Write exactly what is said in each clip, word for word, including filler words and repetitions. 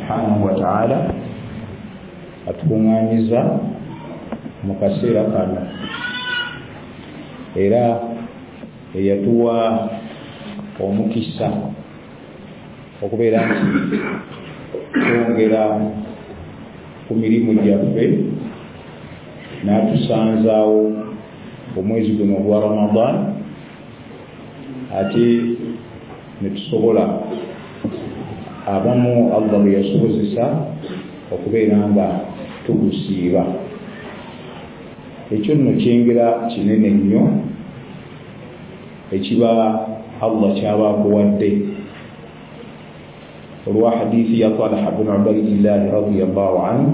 subhanahu wa ta'ala atukunganyiza mu kaseera kano era eyatuwa omukisa okubeera nti twongera ku mirimu gyaffe n'atusanzaawo omwezi guno ogwa Ramadan ate ne tusobola abamu Allah bwe yasobozesa okubeera nga tugusiiba. Ekyo nno kyengera kinene nnyo ekiba Allah kyaba akuwadde olwa hadithi ya Talha ibn Ubaydillah radiyallahu anhu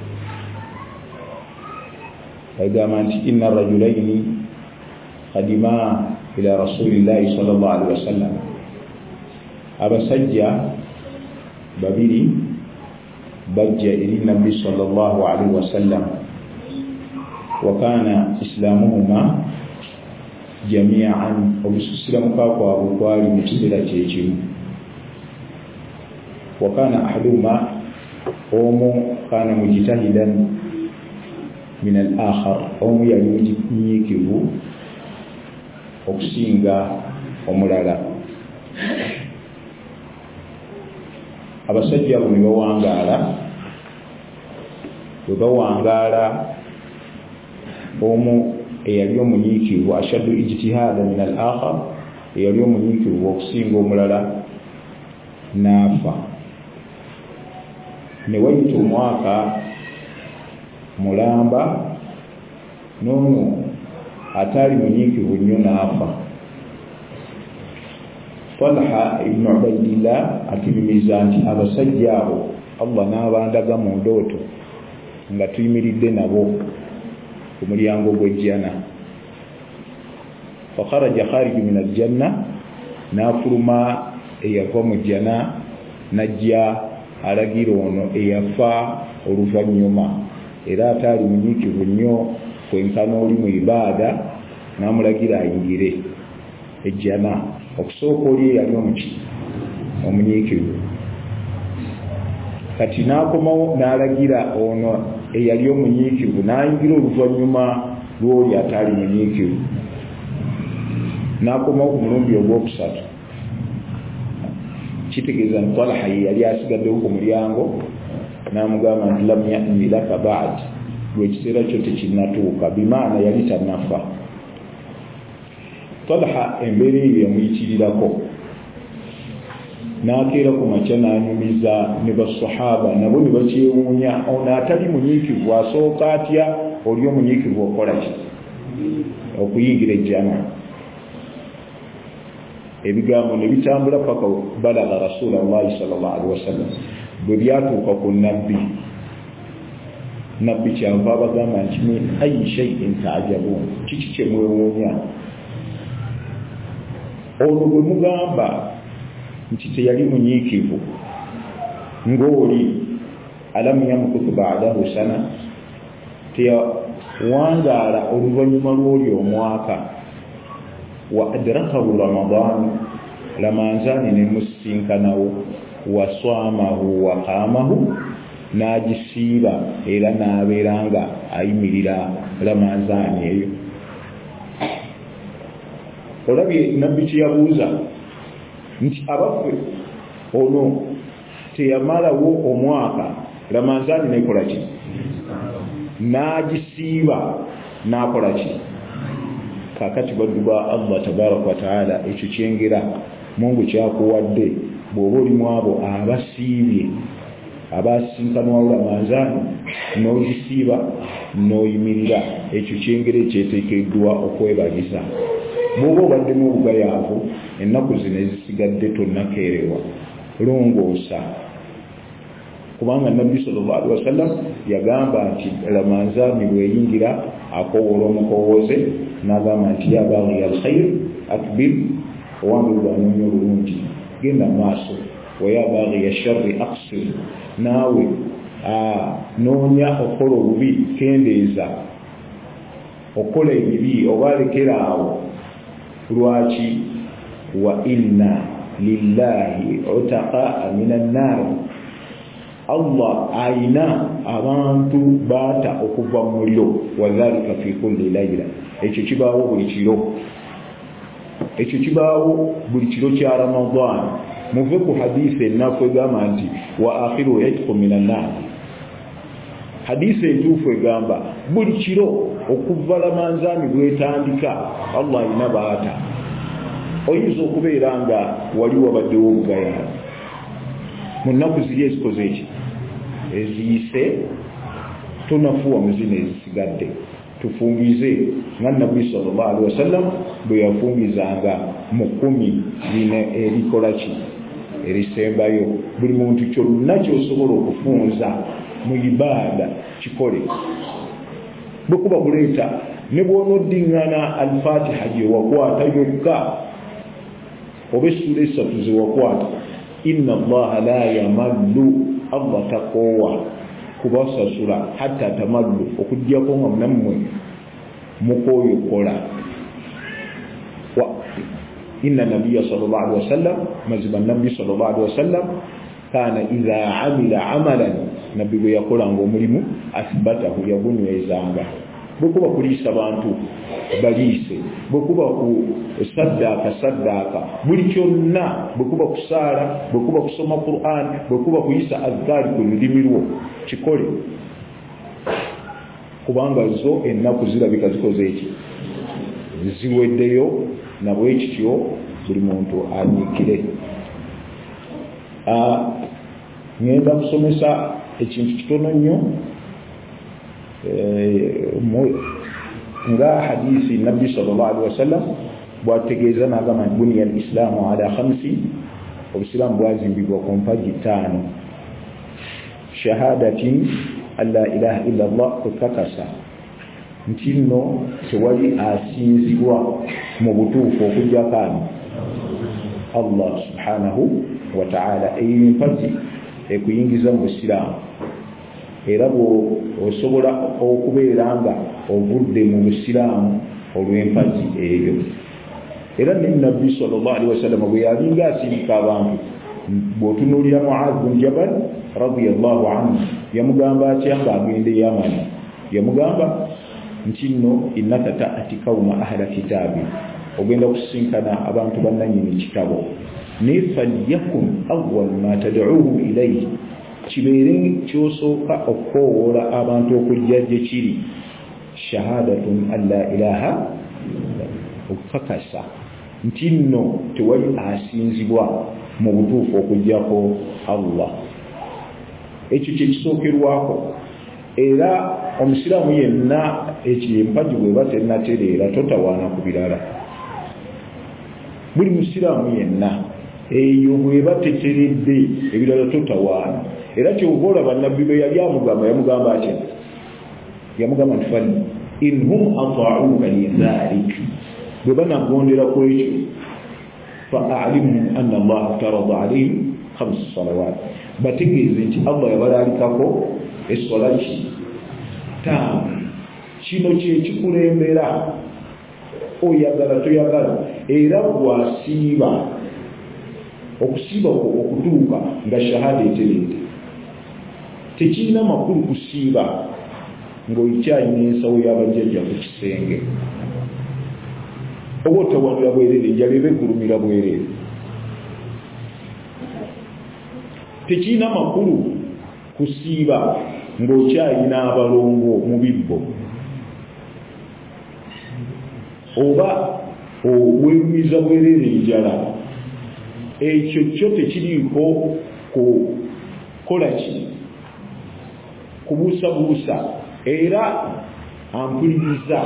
agamba nti inna rajulaini qadima ila rasulillahi sallallahu alaihi wasallam, abasajja babiri bajja eri nabbi sallallahu alaihi wasallam wa kana islamuhuma jami'an, obusilamu kwabwe kwali mu kiseera kyekimu. wa kana ahaduhuma, omu kana mujtahidan min al-akhar, omu yali munyiikivu okusinga omulala. Abasajja abo ne bawangaala, bwe bawangaala omu eyali omunyiikivu ashaddu ijtihada min al-akhar, eyali omunyiikivu okusinga omulala n'afa. Ne wayita omwaka mulamba n'ono ataali munyiikivu nnyo n'afa. Talha ibn Ubaydillah akirimiza nti abasajja abo Allah n'abandaga mu ndooto nga tuyimiridde nabo ku mulyango gw'ejjana. Fakharaja khariju min aljanna, n'afuluma eyava mu jjana n'ajja alagira ono eyafa oluvannyuma era ataali munyiikivu nnyo kwenkana oli mu ibaada, n'amulagira ayingire ejjana. Okusooka oli eyali omuki omunyiikivu, kati n'akomawo n'alagira ono eyali omunyiikivu n'ayingira oluvannyuma lw'oli ataali munyiikivu. N'akomawo ku mulundi ogwokusatu, kitegeeza nti Talha ye yali asigaddewo ku mulyango, n'amugamba nti lam ya'ni laka ba'd, lw'ekiseera kyo tekinnatuuka, bimaana yali tannafa. Talha embeera eyo yamuyitirirako, n'akeera ku makya n'anyumiza ne basahaba nabo ne bakyewuunya, ono atali munyiikivu asooka atya oli omunyiikivu okola ki okuyingira ejjana. Ebigambo ne bitambula paka balaga rasulallahi sallallahu alaihi wasallam, bwe byatuuka ku nabbi, nabbi kyava abagamba nti min ayi shay'in ta'jabun, kiki kye mwewuunya? Olwo bwe mugamba nti teyali munyiikivu ng'oli alam yamkutu ba'dahu sana, teyawangaala oluvannyuma lw'oli omwaka, wa adrakahu Ramadan, Ramanzaani ne musinkanawo, wa swamahu wa qaamahu, n'agisiiba era n'abeera nga ayimirira Ramanzaani eyo. Olabye nabbi kyeyabuuza nti abaffe ono teyamalawo omwaka, Ramanzaani nekola ki? N'agisiiba n'akola ki? Kakati baddu ba Allah tabaraka wa taala, ekyo kyengera Mungu kyakuwadde bw'oba oli mu abo abasiibye, abasinkanwawo Ramanzaani n'ogisiiba n'oyimirira, ekyo kyengera ekyeteekeddwa okwebaliza. Bw'oba obaddemu obugayaavu, ennaku zino ezisigadde tonnakeerewa, longoosa. Kubanga nabbi sallallahu alaihi wasallam yagamba nti Ramanzaani bw'eyingira akowoola omukowooze n'agamba nti ya baghi alkhair akbir, owange lwanoonya obulungi genda maaso, wa ya baghi asharri aqsir, naawe noonya okola obubi kendeeza, okola ebibi oba lekera awo. Lwaki? wa inna lillahi utaqaa minan nar, Allah aina abantu bata okuva mu muliro wadhalika fi kulli layla ekyo kibaawo buli kiro ekyo kibaawo buli kiro kya Ramadan muve ku hadisi enafu egamba nti wa akhiru itqu minan nar hadisi entuufu egamba buli kiro okuva Ramadani bwetandika Allah aina baata oyinza okubeera nga wali wabaddewo obugayaavu mu nnaku ziri ezikoze eki eziyise tonafuwa muzina ezisigadde tufungize nga Nabbi sallallahu alaihi wasallam bwe yafungizanga mu kumi lino erikola ki erisembayo buli muntu kyonna kyosobola okufunza mu ibaada kikole bwekuba kuleeta ne bw'onoddiŋŋana al-Fatiha gye wakwata yokka oba essula essatu ze wakwata inna Allaha la yamallu Allah takoowa kubasasula hatta tamallu okujjako nga munammwe mukooyokola wa inna nabiyya sallallahu alaihi wasallam maziba nabbi sallallahu alaihi wasallam kana idha amila amalan nabbi bwe yakolanga omulimu asbatahu yagunywezanga bwekuba kuliisa bantu baliise bwekuba ku saddaaka saddaaka buli kyonna bwekuba kusaala bwekuba kusoma Qur'an bwekuba kuyisa adhkaari ku lulimi lwo kikole kubanga zo ennaku zirabika zikoze eki ziweddeyo nabwe ekityo buli muntu anyiikire ngenda kusomesa ekintu kitono nnyo nga hadisi Nabbi sallallahu alaihi wasallam bwategeeza n'agamba nti buniya al-islaamu ala khamsi obusiraamu bwazimbibwa ku mpagi ttaano shahadatin an la ilaha illa Allah kukakasa nti nno tewali asinzibwa mu butuufu okujjako ani Allah subhanahu wa ta'ala eyo empagi ekuyingiza mu busiraamu era bw'osobola okubeera nga ovudde mu busiraamu olw'empagi eyo era ne Nabbi sallallahu alaihi wasallam bwe yalinga asindika abantu bw'otunuulira Mu'adh bin Jabal radiyallahu anhu yamugamba atya ng'agenda e Yaman yamugamba nti nno innaka ta'ati qawma ahla kitaabi ogenda kusisinkana abantu bannannyini kitabo naye falyakun awwal ma tad'uuhum ilayhi kibeere kyosooka okukoowoola abantu okujja gye kiri shahadatun an la ilaha okukakasa nti nno tewali asinzibwa mu butuufu okujjako Allah ekyo kyekisookerwako era omusiraamu yenna ekyo empagi bweba tennatereera totawaana ku birala buli musiraamu yenna eyo bweba teteredde ebirala totawaana era kyoba olaba nabbi bwe yali amugamba yamugamba atya yamugamba nti fali in hum ata'uka lidhalik bwe banagondera ku ekyo fa'alimhum anna Allah aftarada alayhim khams salawat bategeeze nti Allah yabalaalikako essola ki ttaano kino kyekikulembera oyagala toyagala era bwasiiba okusiiba okutuuka nga shahada eteredde tekirina makulu kusiiba ng'oyikyalina ensawo y'abajjajja ku kisenge oba otawanira bwereere enjala eba egulumira bwereere tekirina makulu kusiiba ng'okyalina abalongo mu bibbo oba weerumiza bwereere enjala ekyo kyo tekiriiko kukola ki kubuusabuusa era ampuliriza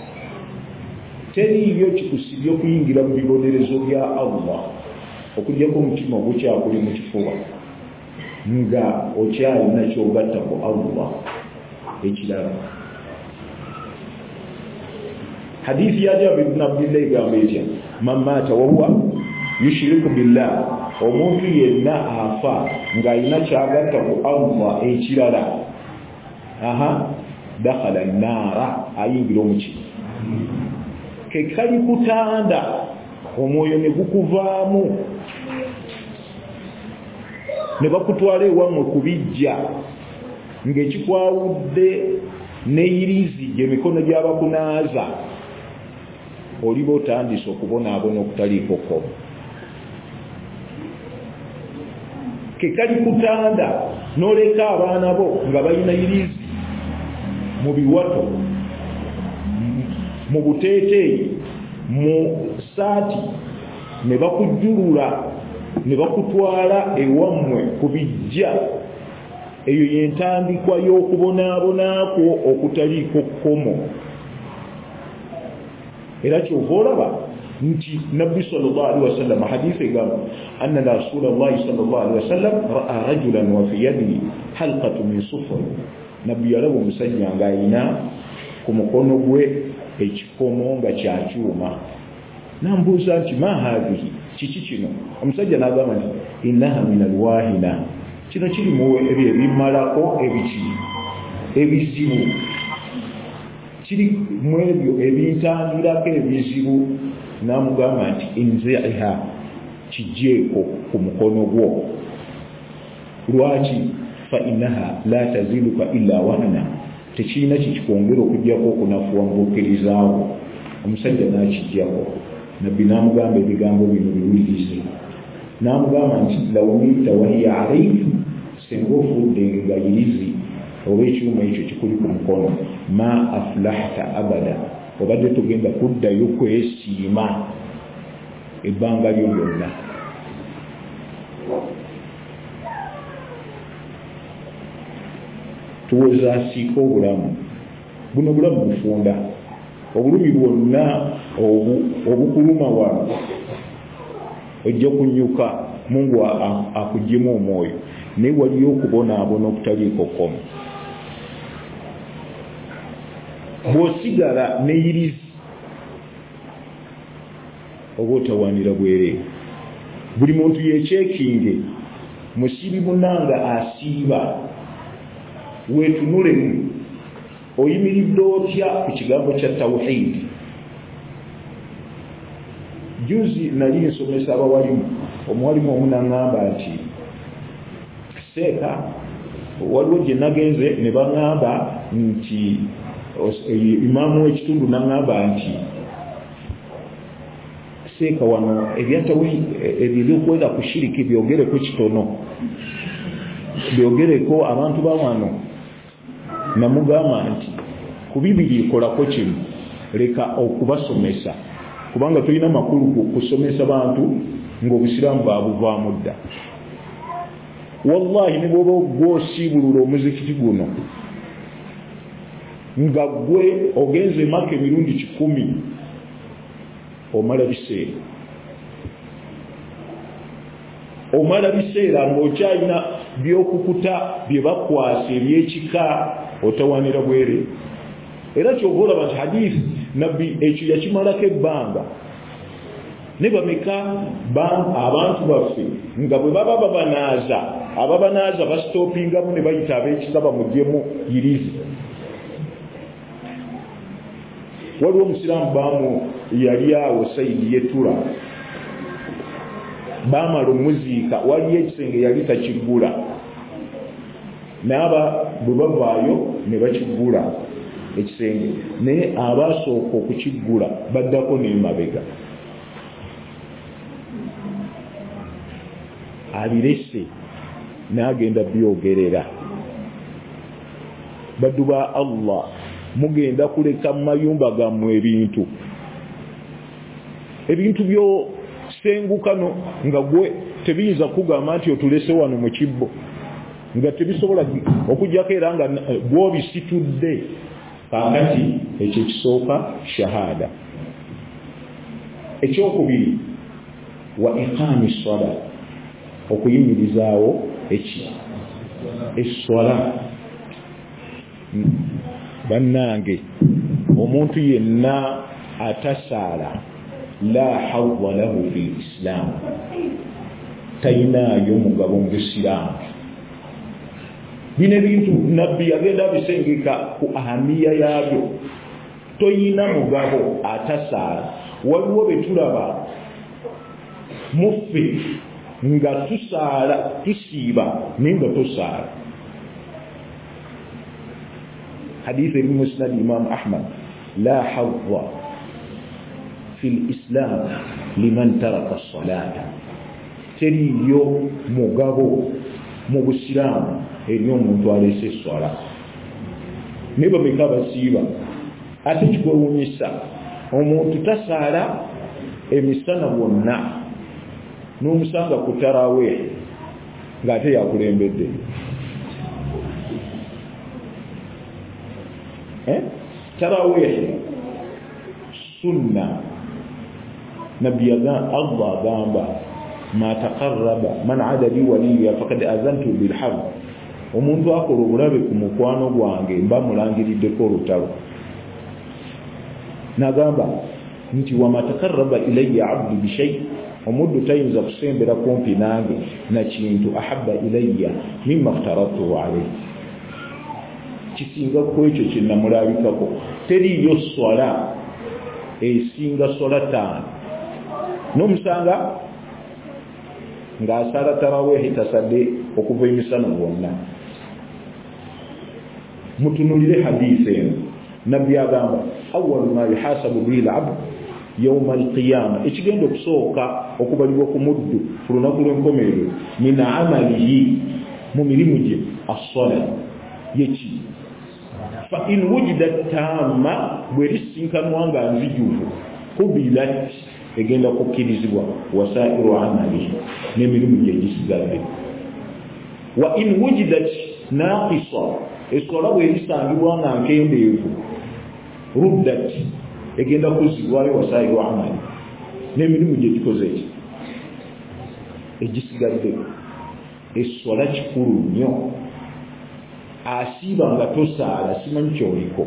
teriyo kikusibye okuyingira mu bibonerezo bya Allah okugyako omutima ogukyakuli mu kifuba nga okyalina kyogatta ku Allah ekirala hadithi ya Jabir ibn Abdillah egamba etya man maata wahuwa yushiriku billah omuntu yenna afa ng'alina kyagatta ku Allah ekirala aha dakhala an-naara ayingira omuki ke kali kutanda omwoyo ne gukuvaamu ne bakutwala ewammwe kubijja ng'ekikwawudde n'eyirizi gye mikono gy'abakunaaza oliba otandise okubonaabona okutaliiko kkomo ke kali kutanda n'oleka abaana bo nga balina yirizi mu biwato mu buteeteeyi mu saati ne bakujjulula ne bakutwala ewammwe kubijja eyo y'entandikwa y'okubonaabonaako okutaliiko kkomo era kyova olaba nti nabbi sallallahu alaihi wasallam hadithi egamba anna rasulallahi sallallahu alaihi wasallam ra'a rajulan wa fi yadihi halqatu min sufr nabbi yalaba omusajja nga alina ku mukono gwe ekikomo nga kyakyuma nambuuza nti ma hadhihi kiki kino omusajja n'agamba nti innaha min alwahina kino kiri mu ebyo ebimalako ebiki ebizibu kiri mu ebyo ebintangirako ebizibu n'amugamba nti inziha kijeeko ku mukono gwo lwaki fa innaha la taziluka illa wahna tekirina kikikwongera okugyako okunafuwa mubuukirizaawo omusajja n'akijjako nabbi n'amugamba ebigambo bino biwulirize n'amugamba nti lawumita wahiya alayhi senga ofudde nga yirizi oba ekyuma ekyo kikuli ku mukono ma aflahta abada obadde tugenda kuddayo kwesiima ebbanga lyo lyonna tuwoza asiika obulamu buno bulamu bufunda obulumi bwonna obukuluma wano ojja kunyuka Mungu akugjemu omwoyo naye waliyo okubonaabona okutaliiko kkomo bw'osigala n'eyirizi oba otawaanira bwereere buli muntu yeekyekinge musibi munanga asiiba weetunulemu oyimiridde otya ku kigambo kya tawhid juzi nali nsomesa abawalimu omuwalimu omu n'aŋŋamba nti seeka waliwo gye nagenze ne baŋŋamba nti imaamu w'ekitundu n'aŋŋamba nti seeka wano ebyatawi ebyokwera ku shiriki byogereko kitono byogereko abantu ba wano namugamba nti ku bibiri kolako kimu leka okubasomesa kubanga tulina makulu kusomesa bantu ng'obusiraamu babuvaamu dda wallahi ne bwoba gw'osiibulula omuzikiti guno nga gwe ogenze maka emirundi kikumi omala biseera omala biseera ng'okyalina by'okukuta bye bakwasa ebyekika otawanira bwere era kyova olaba nti hadithi nabbi ekyo yakimalako ebbanga ne bameka abantu baffe nga bwe baba babanaaza ababanaaza basitoopingamu ne bayita ab'ekika bamugyemu yirizi waliwo omusiraamu baamu yali awo sayidi yetula baamala omuziika waliyo ekisenge yali takiggula naaba bwe bavaayo ne bakiggula ekisenge naye abaasooka okukiggula baddako n'emabega abirese n'agenda byogerera baddu ba Allah mugenda kuleka mu mayumba gammwe ebintu ebintu byo sengukano nga gwe tebiyinza kugamba nti otulese wano mu kibbo nga tebisobola okujjako era nga gw'obisitudde kakati ekyo kisooka shahada ekyokubiri wa iqaami ssala okuyimirizaawo eki esswala bannange omuntu yenna atasaala la hawwa lahu fi islam tayinaayo mugabo mu busiraamu bino ebintu nabbi yagenda bisengeka ku ahamiya yaabyo toyina mugabo atasaala waliwo betulaba muffe nga tusaala tusiiba naye nga tosaala. Hadithi eri musnad Imam Ahmad, la hadda fi lislam liman taraka salata, teriyo mugabo mu busiraamu eri omuntu alese eswala. Naye bameka basiiba ate kikwewuunyisa omuntu tasaala emisana bwonna n'omusanga ku tarawe ng'ate yakulembedde. eh? Tarawe sunna nabbi Allah agamba ma taqarraba man adadi waliya faqad azantu bil harb, omuntu akola obulabe ku mukwano gwange mba mulangiriddeko olutalo. Nagamba nti wama taqarraba ilayya abdi bishay, omuddu tayinza kusembera kumpi nange na kintu ahabba ilayya mimma aftaratuhu alayhi, kisinga ku ekyo kye namulabikako. Teriyo swala esinga swala taano n'omusanga ng'asala taraweehi tasadde okuva emisana gwonna. Mutunulire hadiisi eno, nabbi agamba awwalu ma yuhasabu bihi al-abd yawma al-qiyama, ekigenda okusooka okubalibwa ku muddu ku lunaku lw'enkomerero min amalihi, mu mirimu gye, as-sala yeki. Fa in wujidat tamma, bwerisinkanwa nga nzijuvu, kubilat, egenda kukkirizibwa wasairu amalihi, n'emirimu gye gisigadde. Wa in wujidat naqisa, eswala bwerisangibwa nga nkendeevu, ruddat, egenda kuzzibwayo wasairu amali, n'emirimu gye gikoze eki egisigadde. Eswala kikulu nnyo. Asiiba nga tosaala simanyi kyoliko.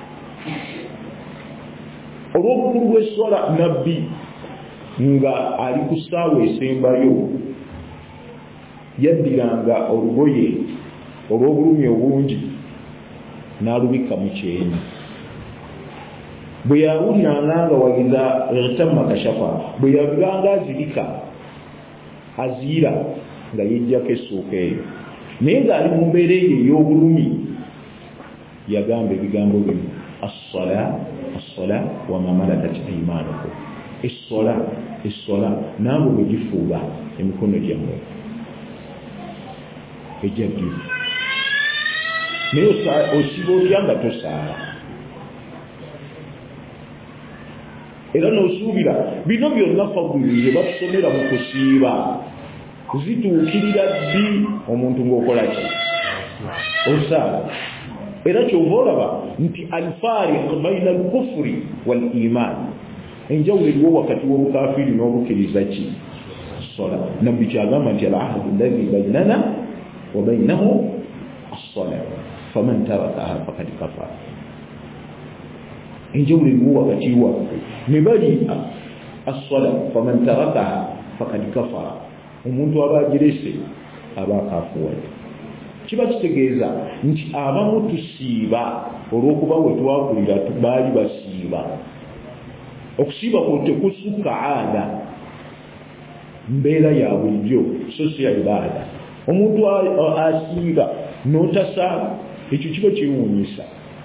Olw'obukulu bw'eswala, nabbi nga ali ku ssaawa esembayo yaddiranga olugoye olw'obulumi obungi n'alubikka mu kyenyi. Bwe yawuliranga nga wagiza irtamma kashafa, bwe yabiranga azirika aziira nga yejjako essuuka eyo, naye ng'ali mu mbeera eyo ey'obulumi yagamba ebigambo bino, as-sala as-sala wa ma malakat aymanukum, essola essola naabo bwe gifuula emikono gyammwe ejjaddivu. Naye osiba olya nga tosaala, era n'osuubira bino byonna faguli bye batusomera mu kusiiba zituukirira ddi omuntu ng'okola ki? Osaala. Era kyova olaba nti alfaariq bayna al-kufri wal iman, enjawulo eriwo wakati w'obukafiri n'obukkiriza ki? Sola. Nabbi kyagamba nti al-ahdu alladhi baynana wa baynahu as-salat faman tarakaha faqad kafara. Enjawulo eriwo wakati waffe ne bali as-salat faman tarakaha faqad kafara, omuntu aba agirese aba akafuwadde. Kiba kitegeeza nti abamu tusiiba olw'okuba we twakulira baali basiiba. Okusiiba kwo tekusukka ada, mbeera ya bulijjo, so si ya ibaada. Omuntu asiiba n'otasaala, ekyo kiba kyewuunyisa.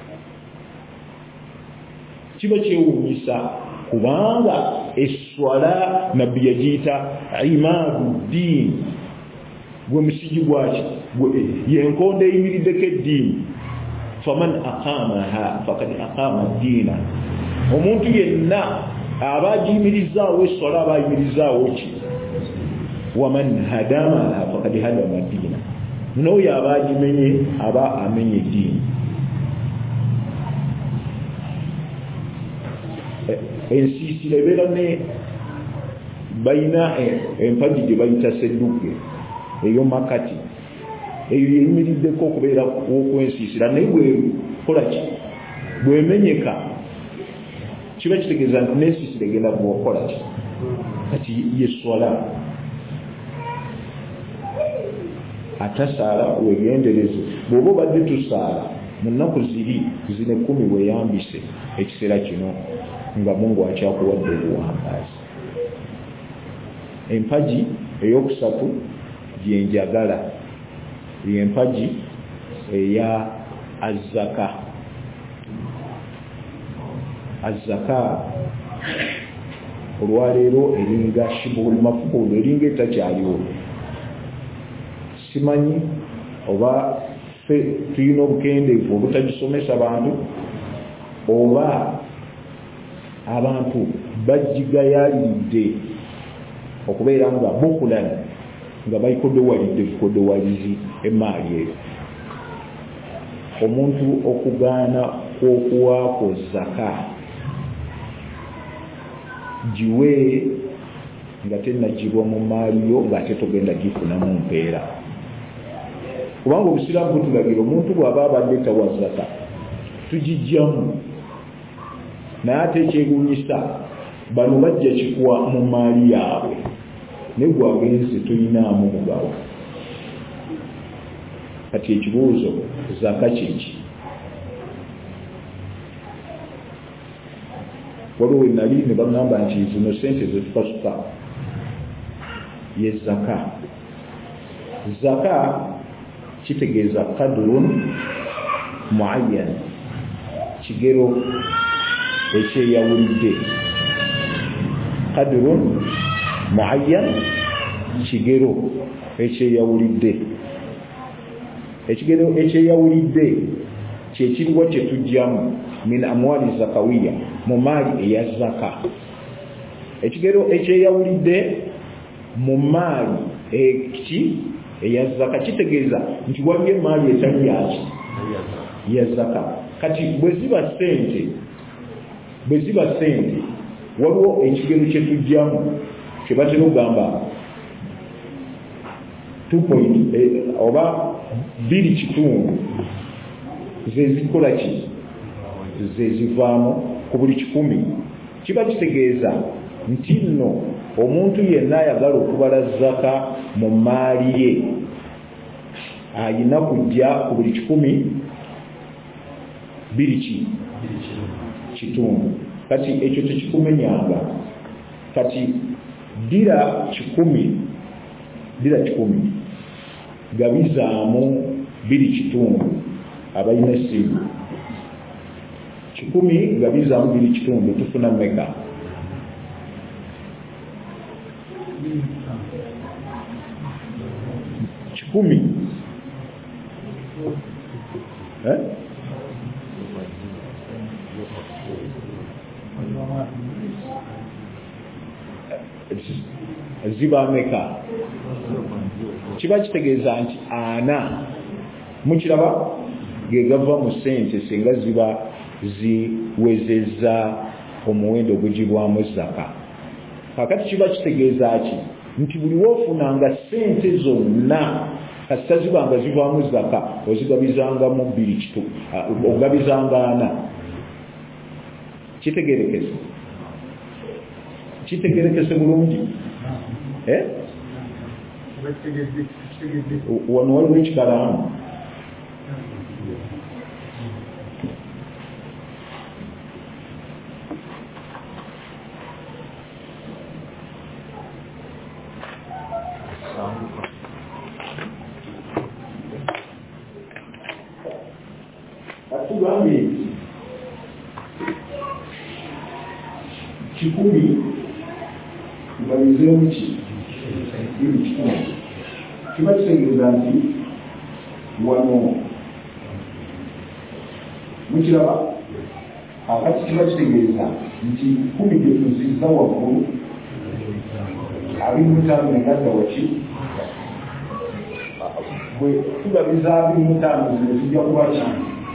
Kiba kyewuunyisa kubanga eswala nabbi yagiyita imaadu ddiini, gwe musigi gwaki, yenkondo eyimiriddeko eddiini. Faman aqamaha faqad aqama ddiina, omuntu yenna aba agiyimirizaawo essola aba ayimirizaawo ki? Waman hadamaha faqad hadama ddiina, n'oyo aba agimenye aba amenye eddiini. Ensiisira ebeera ne bayina empagi gye bayita sedduke ey'omakati, eyo yeyimiriddeko okubeera okwensiisira, naye bwekola ki? Bwemenyeka kiba kitegeeza nti n'ensiisira egenda bwokola ki? Kati yeswala atasaala wegendereze. Bw'oba obadde tusaala mu nnaku ziri zine kumi weeyambise ekiseera kino nga Mungu akyakuwadde obuwangaazi. Empagi eyokusatu gyenjagala lyempagi eya azaka. Azaka olwaleero eringa shibul mafulu, eringa etakyaliwo. Simanyi oba fe tulina obukendeevu obutagisomesa bantu oba abantu bagigayaliridde okubeera nga bukulani nga bayikodowalidde bukodowalizi emaali eyo. Omuntu okugaana kw'okuwaako zaka giwe nga tennagibwa mu maali yo ng'ate togenda gifunamu mpeera. Kubanga obusiraamu butulagira omuntu bw'aba abadde tawa zaka tugijjamu, naye ate ekyewuunyisa bano bajja kikuwa mu maali yaabwe ne gwagenze toyinaamu mugabo. Kati ekibuuzo zaka kiki? Waliwo we nali ne bagamba nti zino sente zetukasuka ye zaka. Zaka kitegeeza kadrun muayyan, kigero ekyeyawulidde. Kadrun muayyan, kigero ekyeyawulidde. Ekigero ekyeyawulidde kyekiriwa kyetujjamu min amwali zakawiya, mu maali eya zaka. Ekigero ekyeyawulidde mu maali eki eya zaka kitegeeza nti waliyo emaali etali yaki ya zaka. Kati bwe ziba sente bwe ziba sente waliwo ekigero kyetujjamu kye batera okugamba two point oba biri kitundu zezikola ki zezivaamu ku buli kikumi. Kiba kitegeeza nti nno omuntu yenna ayagala okubala zaka mu maali ye ayina kujja ku buli kikumi biri ki kitundu. Kati ekyo tekikumenyanga. Kati dira kikumi dira kikumi gabizaamu biri kitundu abalina essimu. Kikumi gabizaamu biri kitundu tufuna meka? Kikumi eh? Ziba meka? Kiba kitegeeza nti ana mukiraba gegava mu sente singa ziba ziwezeza omuwendo ogugibwamu zaka. Kakati kiba kitegeeza ki nti buli wofunanga sente zonna kasita zibanga zivaamu zaka ozigabizangamu bbiri kitu ogabizanga ana. Kitegerekese kitegerekese bulungi eh? Wano waliwo ekikalaamu atugambye kikumi ngalizeemu ki biri kitundu. Kiba kitegeeza nti wano mukiraba akati kiba kitegeeza nti kumi gyetuzizza waggulu abiri mutaano negadda waki bwe tugabiza abiri mutaano zino tujja kuba ki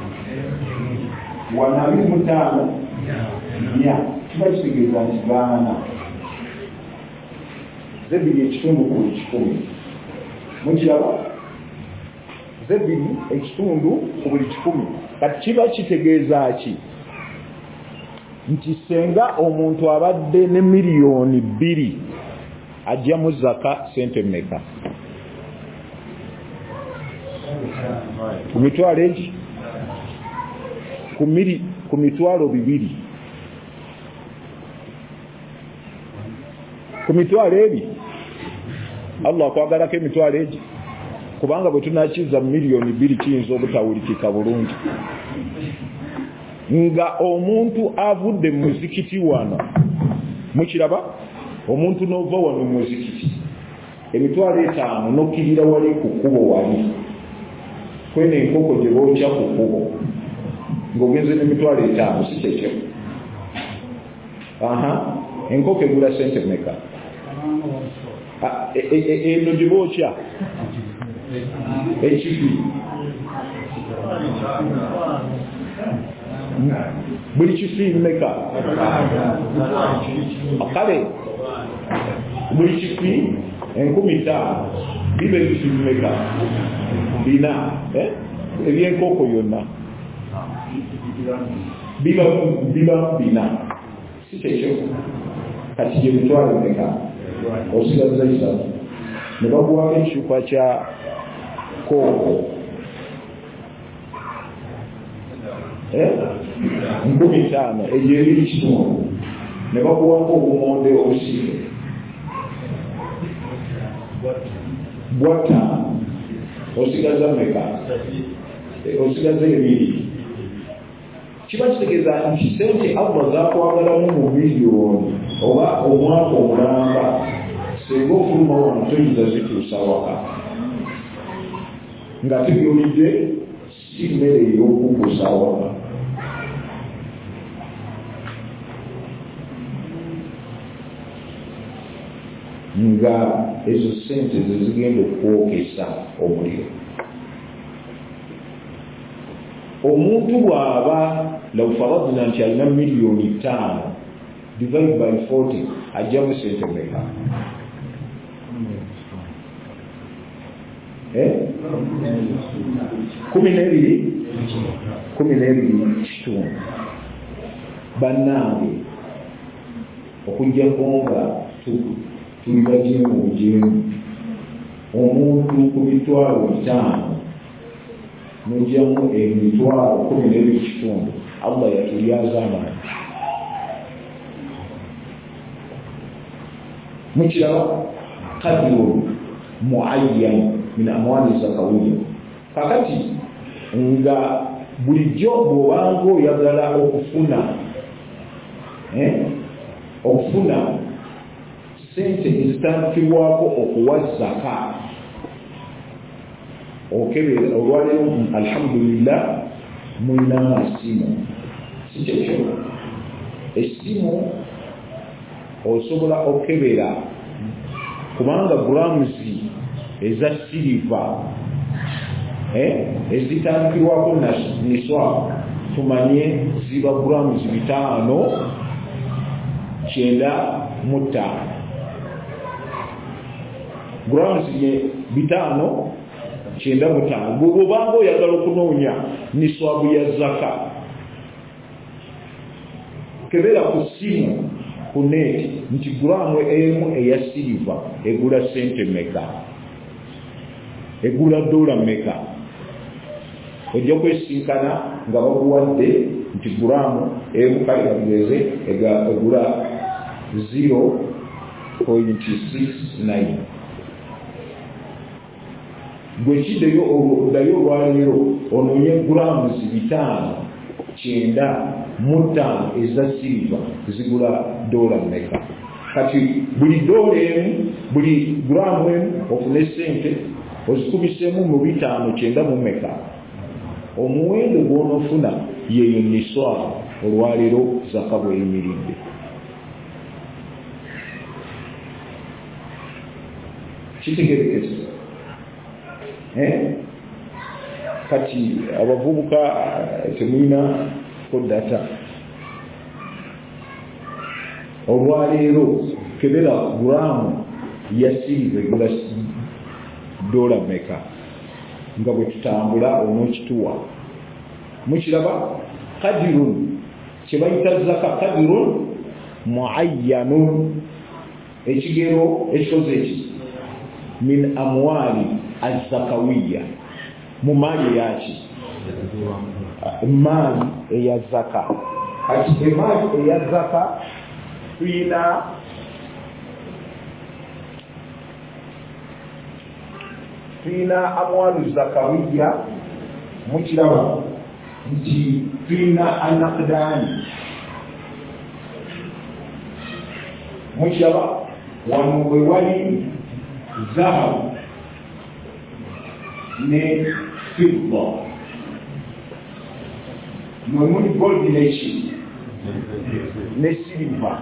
wano abiri mutaano nya kiba kitegeeza nti gaana zebiri ekitundu ku buli kikumi. Mukiraba zebiri ekitundu ku buli kikumi. Kati kiba kitegeeza ki nti senga omuntu abadde ne miliyoni bbiri ajja mu zaka sente mmeka? Ku mitwalo egi ku miri ku mitwalo bibiri ku mitwalo ebiri Allah akwagalako emitwalo egi kubanga bwe tunakiza miliyoni bbiri kiyinza obutawulikika bulungi nga omuntu avudde mu muzikiti wano mukiraba omuntu n'ova wano mu muzikiti emitwalo etaano n'okkirira wali ku kkubo wali kwena enkoko gye bookya ku kkubo ng'ogenze n'emitwalo etaano si kyekyo aha enkoko egula sente mmeka eno gye bookya ekifi buli kifi mmeka kale buli kifi enkumi ttaano biba ebifi mmeka bina ebyenkoko yonna biba biba bina si kyekyo kati gye mitwalo mmeka osigaza isatu ne baguwako ekicupa kya kooko nkumi ttaano egyo ebiri kitundu ne bakuwako obumonde obusiike bwataano osigaza meka osigaza ebiri kiba kitegeeza nti sente Allah zakwagalamu mu miliyoni oba omwaka omulamba singa ofuluma wano toyinza zituusa waka nga tubyolidde si mmere ey'okukusa waka nga ezo sente zezigenda okwokesa omuliro omuntu bw'aba law faradna nti alina miliyoni ttaano divide by forty ajjamu sente mmeka kumi n'ebiri kumi n'ebiri kitundu bannange okujjako nga tuli bajeemu bujeemu omuntu ku mitwalo ttaano n'ojjamu emitwalo kumi n'ebiri kitundu Allah yatulyaza amaanyi mukiraba kadiru muayyan min amwali zakawiya kakati nga bulijjo bw'obanga oyagala okufuna eh okufuna sente ezitandikibwako okuwa zaka okebera olwaleero alhamdulillah mulina amasimu si kyekyo essimu osobola okebera kubanga gulamuzi eza siliva eh ezitandikirwako niswa tumanye ziba gulamuzi bitaano kyenda mu ttaano gulamuzi bitaano kyenda mu ttaano bw'obanga oyagala okunoonya niswabu ya zaka kebera ku ssimu ku neeti nti gulamu emu eya siliva egula sente meka egula dola meka ojja kwesinkana nga bakuwadde nti gulamu emu kale bageze egula zero point six nine gwe kiddeyo oddayo olwaleero onoonye gulamu bitaano kyenda mu ttaano eza siliva zigula dola mmeka kati buli dola emu buli gulamu emu ofune sente ozikubiseemu mu bitaano kyenda mu mmeka omuwendo gw'onoofuna yeeyo niswa olwaleero zaka bweyimiridde kitegerekese eh kati abavubuka temulina kodata olwaleero kebera gulamu ya siliva egula dola meka nga bwe tutambula onookituwa mukiraba kadirun kyebayita zaka kadirun muayyanun ekigero ekikoze eki min amwali azakawiya mu maali yaki maali eya zaka kati emaali eya zaka tuyina tulina amwalu zakawiya mukiraba nti tulina anaqdani mukiraba wano bwe wali zahabu ne fidda mwe muli gold neki ne silver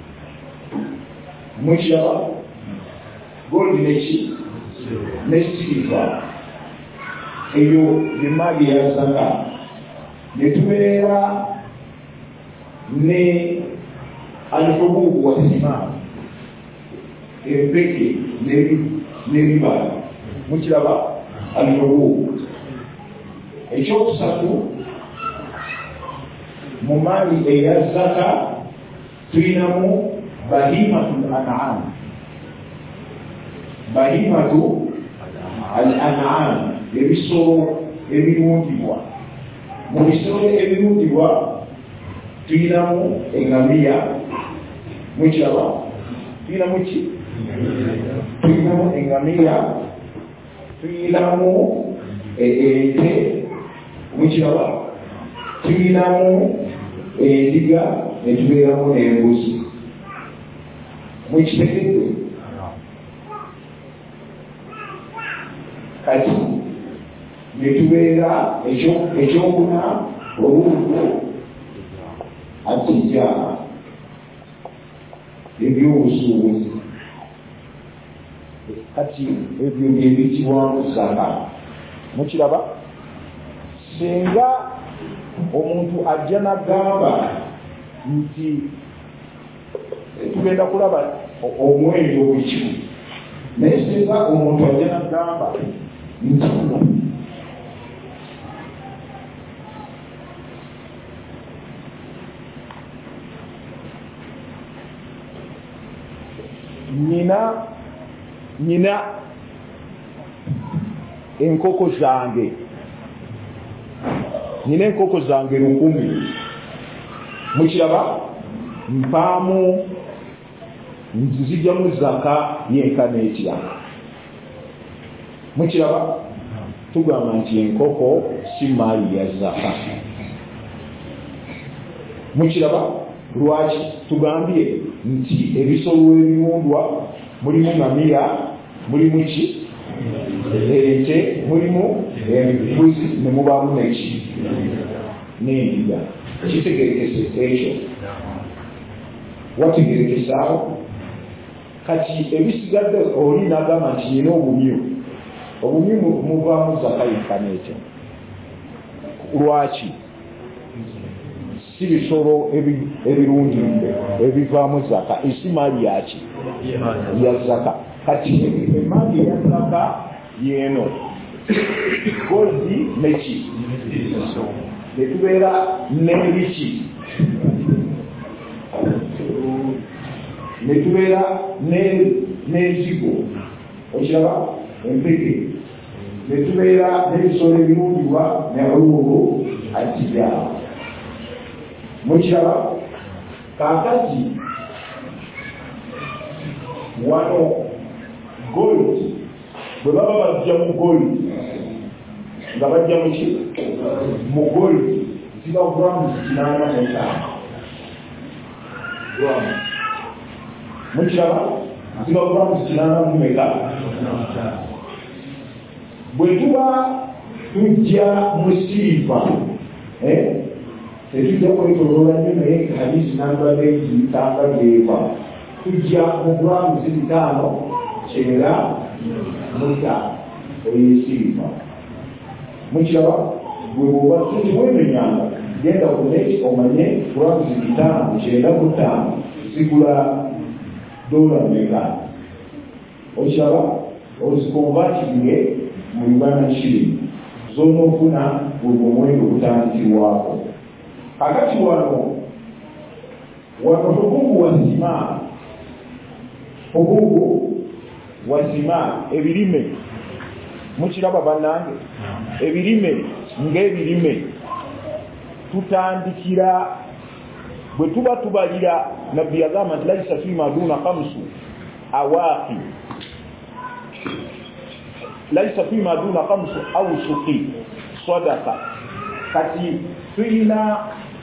mukiraba gold neki ne silver eyo yemaali ya zaka ne tubeera ne alfubuku wasima empeke n'ebibala mukiraba alfubuku ekyokusatu mu maali eya zaka tulinamu bahimatul an'am bahimatu al an'am ebisolo ebirundibwa mu bisolo ebirundibwa tulinamu engamiya mukiraba tulinamu ki tulinamu engamiya tulinamu ente mukiraba tulinamu endiga netubeeramu n'embuzi mukitegedde kati netubeera ekyokuna olulwo atija ebyobusuubuzi kati ebyo byebiyitibwa zaka mukiraba singa omuntu ajja nagamba nti tugenda kulaba omwezi obukimu naye singa omuntu ajja nagamba nti nina nina enkoko zange nina enkoko zange lukumi mukiraba mpaamu nzijjamu zaka yenkana etya mukiraba tugamba nti enkoko si maali ya zaka mukiraba lwaki tugambye nti ebisolo ebirundwa mulimu ngamiya mulimu ki ente mulimu embuzi ne mubaamu neki n'endiga kitegerekese ekyo wategerekesaawo kati ebisigadde oli n'agamba nti nyina obumyu obumyu muvaamu zaka yenkana etyo lwaki si bisolo ebirundibwe ebivaamu zaka esi maali yaki ya zaka kati emaali ya zaka yeeno goldi neki netubeera n'ebiki netubeera n'enzigo okiraba empeke netubeera n'ebisolo ebirundibwa n'olulwo atija mukiraba kaakati wano gold bwe baba bajja mu gold nga bajja muki mu gold ziba grams kinaana mu ttaano mukiraba ziba grams kinaana mu meka bwe tuba tujja mu silver eh tetujja kwetoloola nnyo naye hadisi nambadde zitanga gyeva tujja mu grams bitaano kyenda mu ttaano eyesiriva mukiraba bwe bwoba tutiwemenyanga genda kuneki omanye grams bitaano kyenda mu ttaano zigula dola meka okiraba ozikonvatinge mu Uganda shilling zona ofuna bwe omwendo ogutandikirwako kakati wano wano obugu wasima obugu wasima ebirime mukiraba bannange ebirime ng'ebirime tutandikira bwe tuba tubalira nabbi yagamba nti laisa fima duna kamsu awaaqi laisa fima duna khamsu awsuqi sadaqa kati tuyina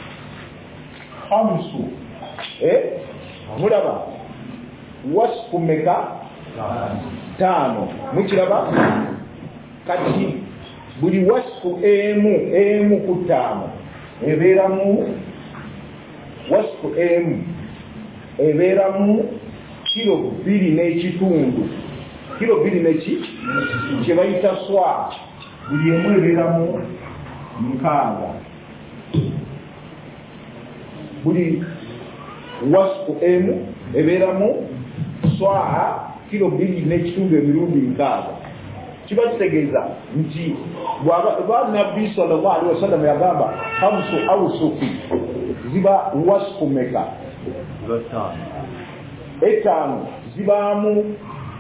khamsu eh mulaba wasfu meka tano mukiraba kati buli wasfu emu emu ku tano ebeeramu wasfu emu ebeeramu kilo bbiri n'ekitundu kilo bbiri n'eki kye bayita swa buli emu ebeeramu mukaaga buli wasfu emu ebeeramu swa kilo bbiri n'ekitundu emirundi nkaaga kiba kitegeeza nti bwa nabbi sallallahu alaihi wasallam yagamba khamsu awsuqi ziba wasfu meka etaano zibaamu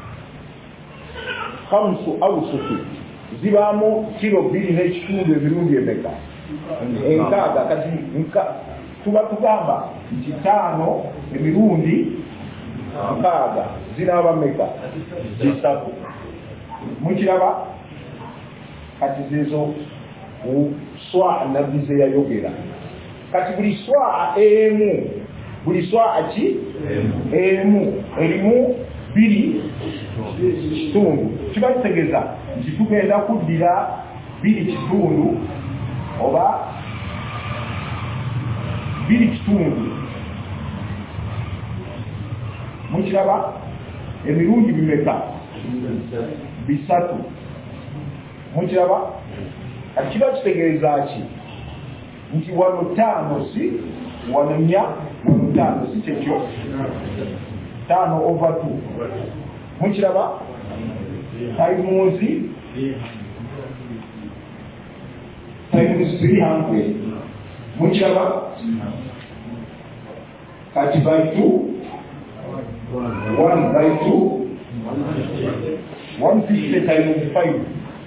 khamsu awsuqi zibaamu kilo bbiri n'ekitundu emirundi emeka enkaaga kati tuba tugamba nti taano emirundi nkaaga zinaaba meka zisatu mukiraba kati zezo swa nabbi ze yayogera kati buli swa emu buli swa ki emu erimu bbiri kitundu kiba kitegeeza nti tugenda kuddira bbiri kitundu oba bbiri kitundu mukiraba emirundi bimeka bisatu mukiraba kiba kitegeeza ki nti wano taano si wano nnya wano taano si kyekyo taano over two mukiraba times times three hundred mukiraba kati by two one by two one fifty times five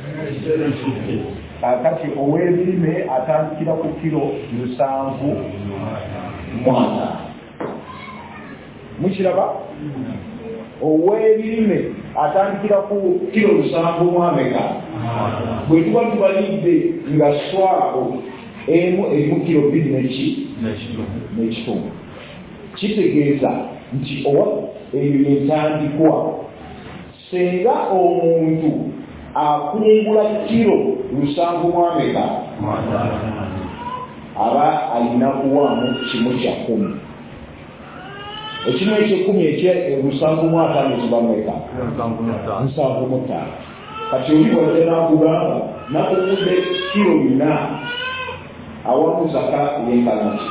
kati ow'ebirime atandikira ku kilo lusanvu mwenda mukiraba ow'ebirime atandikira ku kilo lusanvu mwameka bwe tuba tubalidde nga swabo emu erimu kilo bbiri neki n'ekitundu kitegeeza nti owa eyo yentandikwa senga omuntu akungula kilo lusanvu mwameka aba alina kuwaamu kimu kya kumi ekimu ekyekumi ekye lusanvu mu ataano kibameka nsanvu mu ttaano kati oli bwate nakugamba nakugudde kilo bina awamu zaka yenkanaki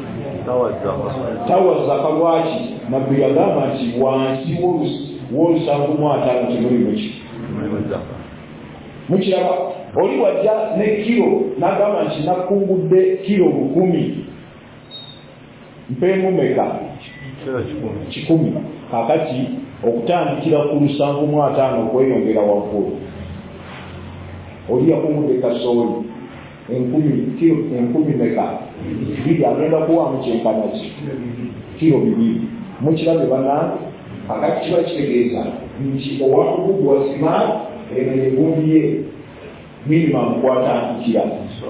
tawa zaka lwaki nabbi yagamba nti wansi w'olusanvu mu ataano kimulimu ki mukiraba oli wajja ne kilo nagamba nti nakungudde kilo lukumi mpeemu meka kikumi kakati okutandikira ku lusanvu mu ataano okweyongera waggulu oli yakungudde kasooli enkumi kilo enkumi meka bibiri agenda kuwaamu kyenkanaki kilo bibiri mukirabe banange kakati kiba kitegeeza nti owakugugwa simaali eno egundi ye minimum kwatandikira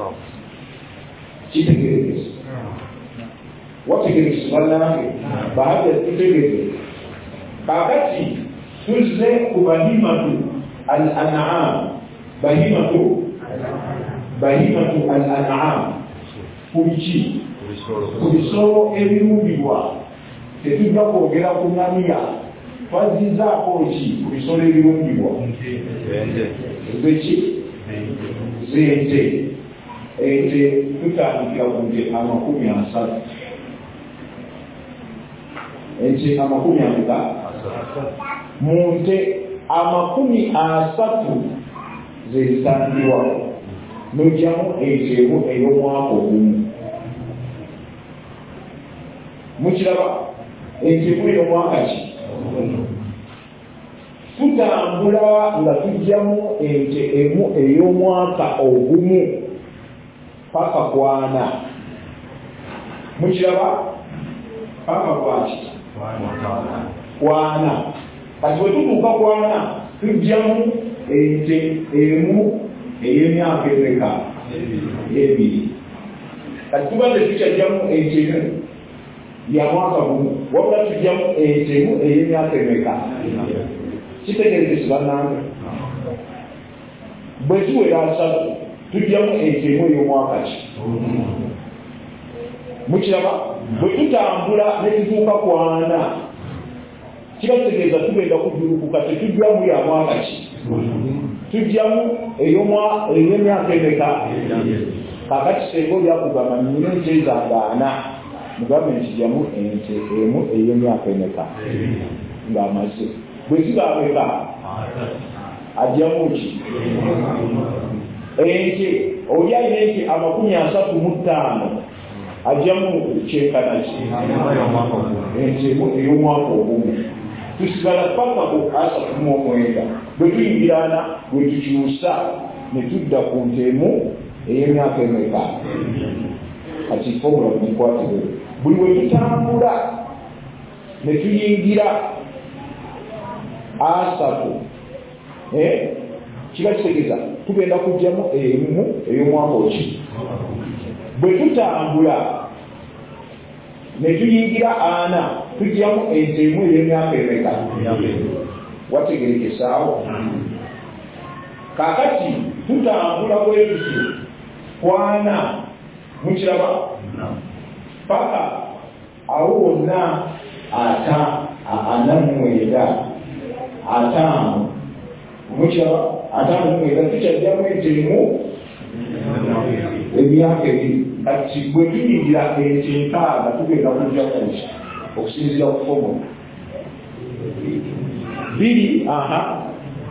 kitegeereza wategereza bannange baada tutegeeze kakati tuzze ku bahimatu al-an'am bahimatu bahimatu al-an'am kubiki kubisolo ebirundibwa tetujja kwogera ku ngamiya twazizaako ki kubisolo ebirundibwa zeki zente ente tutandikira ku nte amakumi asatu ente amakumi ameka mu nte amakumi asatu zezitandikirwako nojjamu ente emu ey'omwaka ogumu mukiraba ente emu ey'omwaka ki tutambula nga tujjamu ente emu ey'omwaka ogumu paka kwana mukiraba paka kwaki kwana kati bwe tutuuka kwana tujjamu ente emu ey'emyaka emeka ebiri kati tubadde tukyajjamu ente emu ya mwaka gumu wabula tujjamu ente emu ey'emyaka emeka kitegeezesi bannange bwe tuwera asatu tujjamu ente emu ey'omwaka ki mukiraba bwe tutambula ne tutuuka ku ana kiba kitegeeza tugenda kujulukuka tetujjamu ya mwaka ki tujjamu ey'emyaka emeka kakati senga olyakugamba nina ente zange ana mugambe ntijamu ente emu ey'emyaka emeka ng'amaze bwe zigabeka ajjamu ki ente oli alina ente amakumi asatu mu ttaano ajjamu kyenkanaki ente emu ey'omwaka ogumu tusigala paka ku asatu mu omwenda bwe tuyingirana bwe tukyusa ne tudda ku nte emu ey'emyaka emeka kati fomula mugikwatire buli bwe tutambula ne tuyingira asatu kiba kitegeeza tugenda kujjamu emu ey'omwaka oki bwe tutambula ne tuyingira ana tujjamu ente emu ey'emyaka emeka wategerekesaawo kakati tutambula bwetutyo kwana mukiraba paka awo wonna ata anamwenda ataano mukiraba ataano mwenda tukyajjamu ente emu emyaka ebiri kati bwe tuyingira ente nkaaga tugenda kujja kuki okusinzira ku fomula biri aha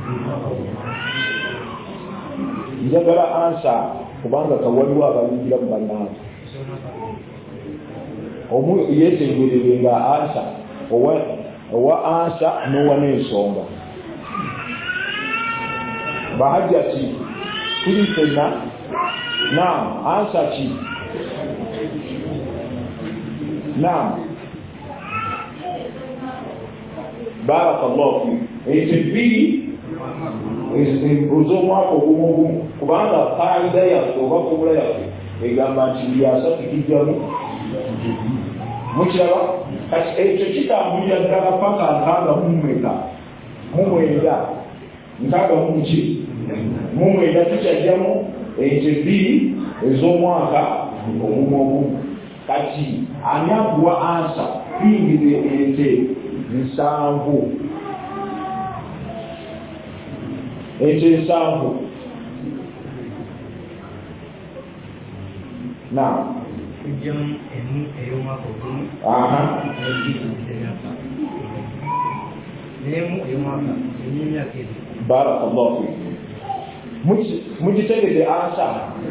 njagala ansa kubanga kawaliwo abayingira mu bannange omu yeetengerere nga ansa owa owa ansa n'owa n'ensonga bahajjati tuli ffenna naam ansa ki naam barakallahu fi ente bbiri ez'omwaka ogumu ogumu kubanga kaida yaffe oba fomula yaffe egamba nti buli asatu tujjamu mukiraba kati ekyo kitambulira ddala paka nkaaga mumwenda mumwenda nkaaga mumuki mumwenda tukyajjamu ente bbiri ez'omwaka ogumu ogumu kati ani aguwa ansa tuyingire ente nsanvu ente nsanvu na kujjamu emu ey'omwaka ogumu n'emu ey'omwaka ey'emyaka ebiri barakallahu fiki mugitegedde ansa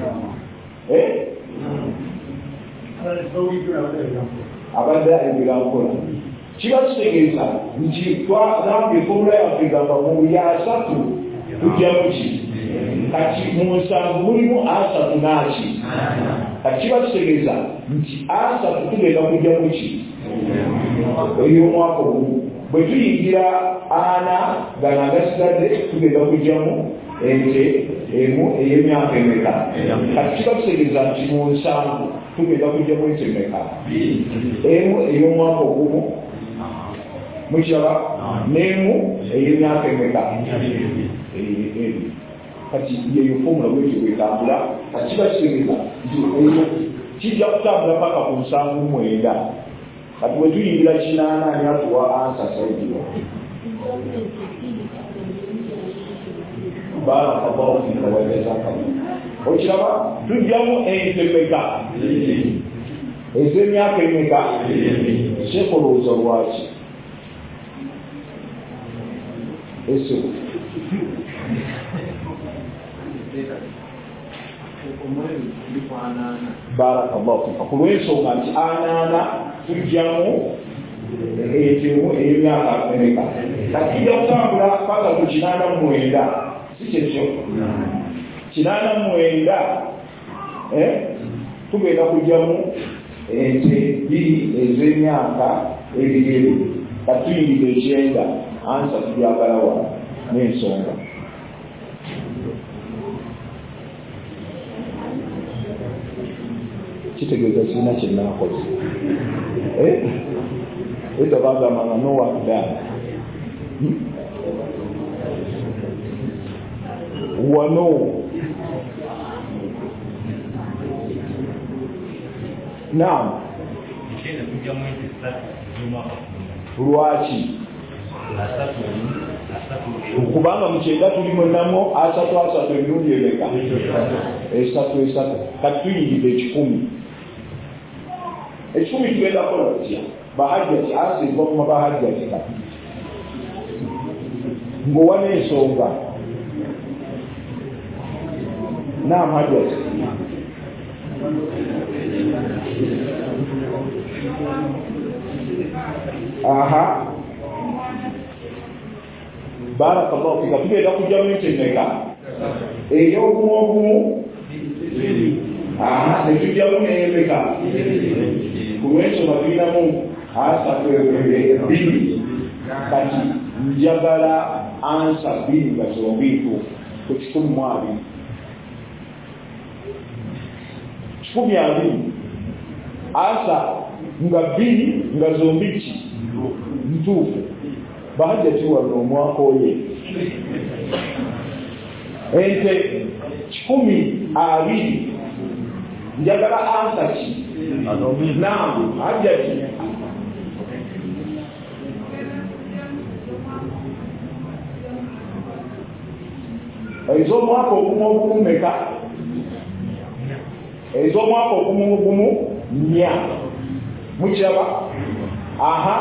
abadde ebigampola kiba kitegeeza nti twagambye fomula yaffe gamba mu buli asatu tujjamu ki kati mu nsanvu mulimu asatu naki kati kiba kitegeeza nti asatu tugenda kujjamu ki ey'omwaka ogumu bwe tuyingira ana gano agasigadde tugenda kujjamu ente emu ey'emyaka emeka kati kiba kitegeeza nti mu nsanvu tugenda kujjamu ente emeka emu ey'omwaka ogumu mukiraba n'emu ey'emyaka emeka kati yeyo fomula bwekyo bwetambula kati kiba kitegeeza nti eyo kijja kutambula paka ku nsanvu mwenda kati bwe tuyingira kinaana ani atuwa ansa saidiwa barakallahu fika wa jazakalla okiraba tujjamu ente meka ez'emyaka emeka kyekolooza lwaki eso barakallahu fika ku lw'ensonga nti anaana tujjamu ente emu ey'emyaka emeka kati kijja kutambula paka ku kinaana mu mwenda si kyekyo kinaana mu mwenda tugenda kujjamu ente bbiri ez'emyaka ebigere kati tuyingiza ekyenda ansa tubyagalawa n'ensonga kitegeeza kirina kyenaakoze edda bagambanga no work done wano naam lwaki kubanga mukyenda tuli mwenamo asatu asatu emirundi emeka esatu esatu kati tuyingidde ekikumi ekikumi tugenda kola tutya bahajjati asibwa kuma bahajjati kati ng'owa n'ensonga naam hajjati aha barakallahu fika tugenda kujja mu ntemmeka ey'obumu obumu aha netujjamu n'emeka ku lwensonga tulinamu asatu ebbiri kati njagala ansa bbiri nga zombiitu ku kikumi mu abiri kikumi abiri asa nga bbiri nga zombi ki ntuufu bahajjati wano omwaka oye ente kikumi abiri njagala ansa ki nangu hajjati ez'omwaka ogumu ogumu meka ez'omwaka ogumu ogumu nnya mukiraba aha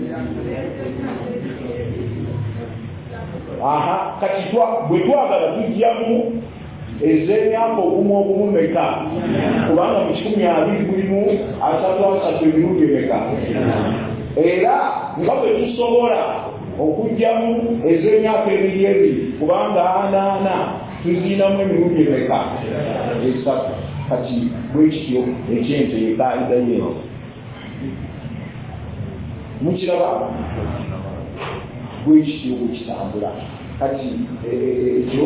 aha kati bwe twagala tujjamu ez'emyaka ogumu ogumu meka kubanga mu kikumi abiri bulimu asatu asatu emirundi emeka era nga bwe tusobola okujjamu ez'emyaka ebiri ebiri kubanga ana ana tuzinamu emirundi emeka esatu kati bwekityo ekyente yekaida yeero mukiraba bwekityo bwekitambula kati ekyo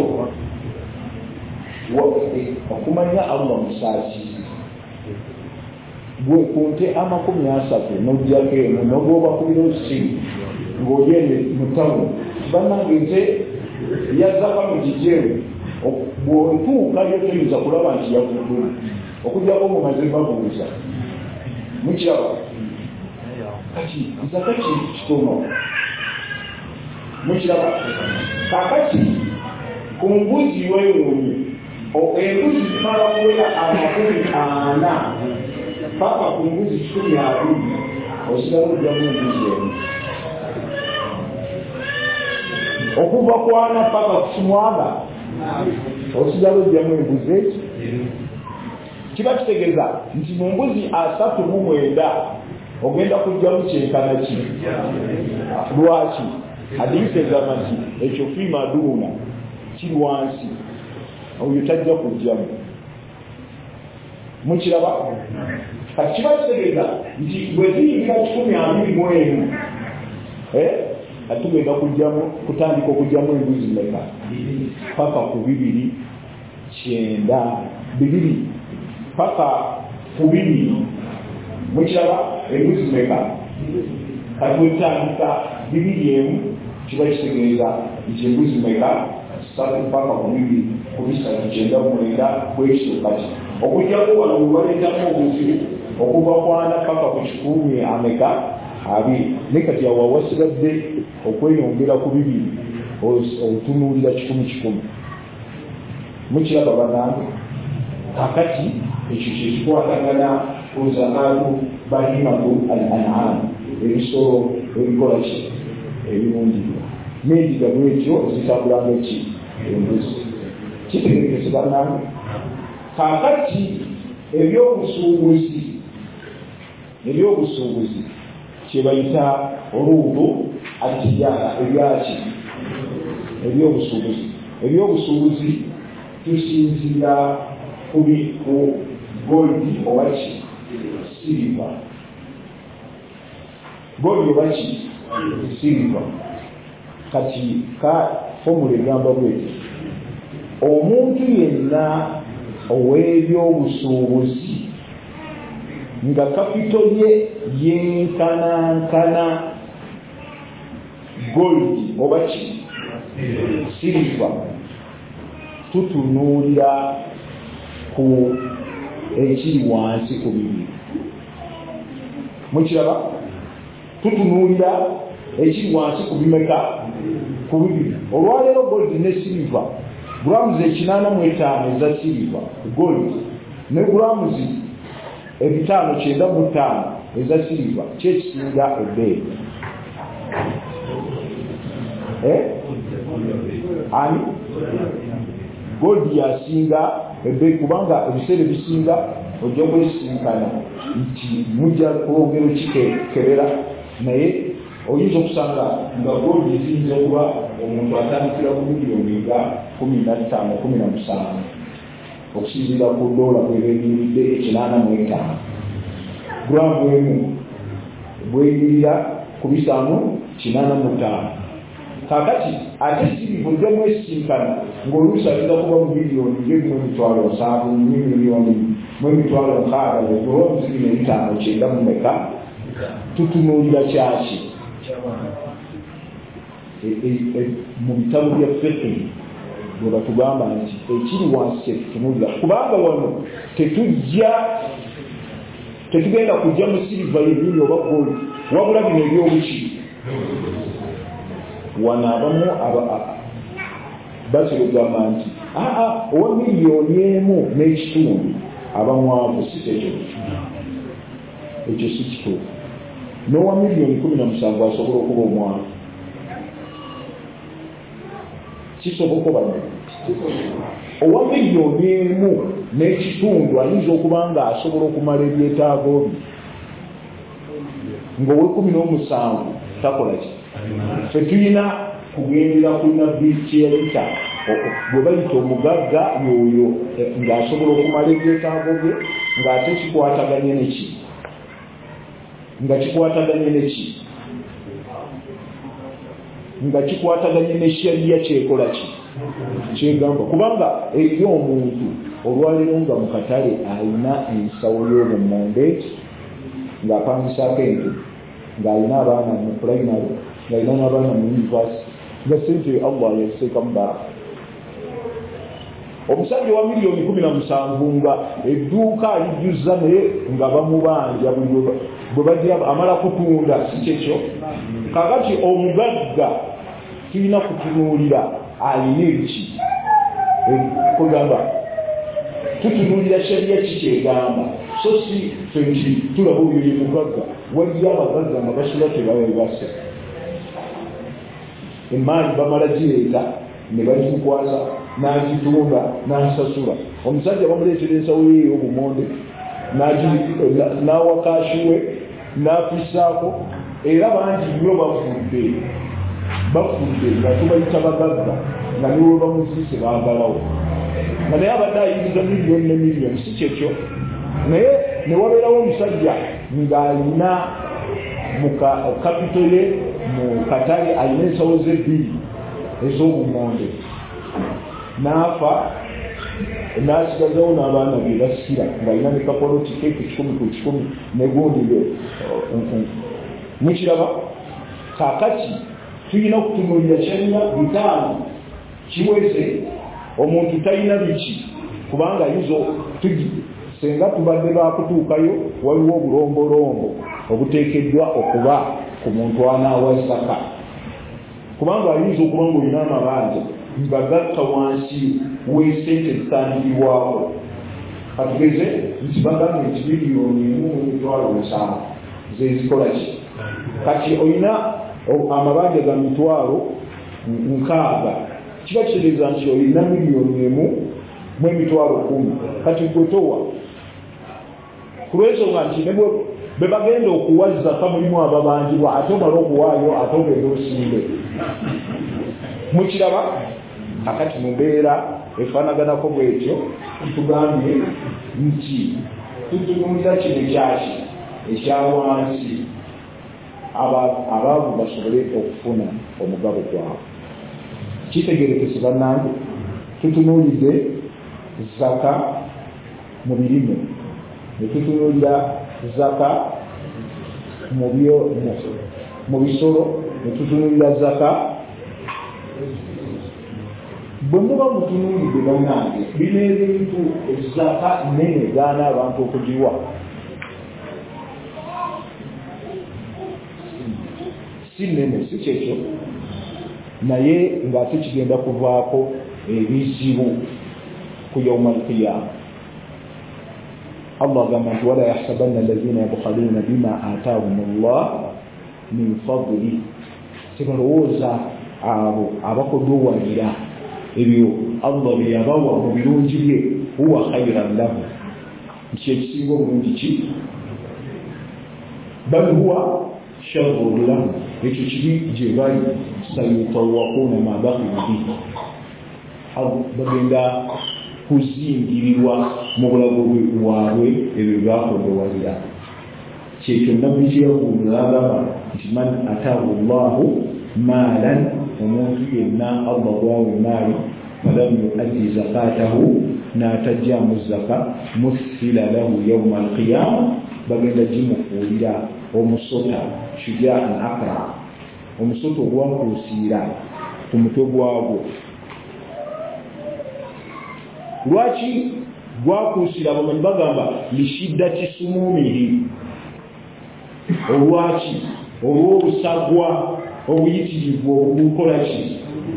okumanya allah musaasizi gwe kunte amakumi asatu nojjako emu nogobakubira osimu ng'ogende mutamu bannange nze yazaka mu kijeru bw'otuuka yotoyinza kulaba nti yavuddula okujjako mumaze babuuza mukiraba kati nzaka kintu kitono mukiraba kakati ku mbuzi weewuunye embuzi zimala kuwera amakumi ana paka ku mbuzi kikumi abiri osigala ojjamu embuzi emu okuva ku ana paka ku kimwaga osigala ojjamu embuzi eki kiba kitegeeza nti mu mbuzi asatu mu mwenda ogenda kujjamu kyenkana ki lwaki adiyiteezama nti ekyo fiima duuna kiri wansi oyo tajja kujjamu mukiraba kati kiba kitegeeza nti bwe ziyingira kikumi abiri mu emu atugenda kujjamu kutandika okujjamu embuzi meka paka ku bibiri kyenda bibiri paka ku bibiri mukiraba embuzi meka katutandika bibiri emu kiba kitegeeza nti embuzi meka satu paka ku bibiri ku bisatu kyenda mwenda bwekityo kati okujjako wano wewaleetamu obuzibu okuva kwana paka ku kikumi ameka abiri ne kati awo wasigadde okweyongera ku bibiri otunuulira kikumi kikumi mukiraba banange kakati ekyo kyekikwatagana ozakaatu bahimatu al an'am ebisolo ebikola ki ebirundirwa n'endiga bwetyo zitambulanga eki embuzi kitegeeza banange kakati ebyobusuubuzi ebyobusuubuzi kyebayita oluutu atijara ebyaki ebyobusuubuzi ebyobusuubuzi tusinzira ku goldi oba ki siriva goldi oba ki siriva kati ka fomula egamba bweti omuntu yenna ow'ebyobusuubuzi nga kapito ye yenkanankana gold oba ki silver, tutunuulira ku ekiri wansi ku bibiri. Mukiraba? Tutunuulira ekiri wansi ku bimeka ku bibiri. Olwaleero gold ne silver grams ekinaana mu etaano eza silver gold ne grams ebitaano kyenda mu ttaano eza silver kyekisinga ebbeeyi. Eh? Ani? Gold yasinga ebbeeyi kubanga ebiseera ebisinga ojja kwesinkana nti mujja kwongera okikebera naye oyinza okusanga nga gold eziyinza okuba omuntu atandikira ku miliyoni nga kumi na ttaano kumi na musanvu okusinziira ku dola bwebeyimiridde ekinaana mu etaano. Gulamu emu bweyimirira ku bisanu kinaana mu ttaano. Kakati ate sirivu ojjamu esinkana ng'oluusi agenda kuba mu miliyoni ng'emu emitwalo nsanvu mu miliyoni mu emitwalo nkaaga olw'omuzi bino ebitaano kyenda mu meka. Tutunuulira kyaki mu bitabo bya fiqh bwe batugamba nti ekiri wansi kyetutunuulira kubanga wano tetujja tetugenda kujja mu siriva yebiri oba gold wabula bino ebyobukiri. Wano abamu bakirugamba nti aa owa miliyoni emu n'ekitundu abamwavu si kyekyo ekyo si kituufu. N'owa miliyoni kumi na musanvu asobola okuba omwavu. Kisoboka bano owa miliyoni emu n'ekitundu ayinza okuba nga asobola okumala ebyetaago bye ng'owe kumi n'omusanvu takola ki. Ffe tulina kugendera kulina bikiyayita bwe bayita omugagga yoyo ng'asobola okumala ebyetaago bye ng'ate kikwataganye neki nga kikwataganye neki nga kikwataganye ne shariya kyekola ki kyegamba kubanga eri omuntu olwaleero nga mu katale alina ensawo y'obumonde ng'apangisaako ente ng'alina abaana mu primary ng'alina n'abaana mu university nga sente Allah yaseeka mu baraka. Omusajja wa miliyoni kumi na musanvu nga edduuka alijjuza naye nga bamubanja bwe bajja amala kutunda si kyekyo. Kakati omugagga tulina kutunuulira alina ebiki kugamba tutunuulira shariya kikyegamba so si fenki tulaba oyo ye mugagga wajja abagagga nga basula tebabebase emaali bamala gireeta ne bagikukwasa n'agitunda n'asasula. Omusajja bamuleetera ensawo ye ey'obumonde n'awa kashiwe n'afisaako era bangi nnyo bafudde bafudde nga tubayita bagagga nga niwe bamuziise baagalawo nga naye abadde ayingiza miliyoni ne miliyoni si kyekyo. Naye ne wabeerawo omusajja ng'alina mu kapito ye mu katale alina ensawo ze bbiri ez'obumonde n'afa n'asigazawo n'abaana be basira ng'alina ne kapoloti ke ku kikumi ku kikumi ne gundi be. Mukiraba? Kaakati tulina okutunuulira kyalina bitaano kiweze omuntu talina biki kubanga yizo tugi senga tubadde bakutuukayo waliwo obulombolombo obuteekeddwa okuba ku muntu anaawa zaka kubanga ayinza okuba ng'olina amabanja nga gatta wansi w'esente zitandikibwako. Katugeze nti bagambye nti miliyoni emu emitwalo musanvu zezikola ki. Kati olina amabanja ga mitwalo nkaaga kiba kitegeeza nti olina miliyoni emu mu emitwalo kumi. Kati gwe towa ku lw'ensonga nti ne bwe bagenda okuwa zaka mulimu ababanjibwa ate omala okuwaayo ate ogenda osimbe. Mukiraba? Akati mu mbeera efaanaganako bwetyo tugambye nti tutunuulira kino kyaki ekya wansi abaavu basobole okufuna omugabo gwabwe. Kitegerekese bannange tutunuulidde zaka mu birime ne tutunuulira zaka mu byo mu bisolo netutunulira zaka bwe muba mutunulidde bannange bino ebintu zaka nene gaana abantu okugiwa si nene si kyekyo naye ng'ate kigenda kuvaako ebizibu ku yauma alqiyama. Allah agamba nti wala yahsabanna allazina yabkhaluna bima ataahum llah min fadli, tebalowooza abo abakoddowanira ebyo Allah bye yabawa mu birungi bye huwa khairan lahu, nti ekisinga obulungi ki, bal huwa sharrun lahu, ekyo kibi gye bali, sayutawaquna ma baqilu bihi, bagenda kuzingirirwa mu bulago bwabwe ebyo byakoddowanira. Kyekyo nabbi kyeyakuulira agamba nti man ataahu llahu maalan, omuntu yenna Allah gwawe maali falam yuaddi zakatahu, n'atajjaamu zaka, muthila lahu yauma alqiyama, bagenda gimufuulira omusota shujaan akra, omusota ogwakuusiira ku mutwe gwagwo. Lwaki gwakuusiira? Bamanyi bagamba lishiddati sumumihi, olwaki olw'obusagwa obuyitirivu obukola ki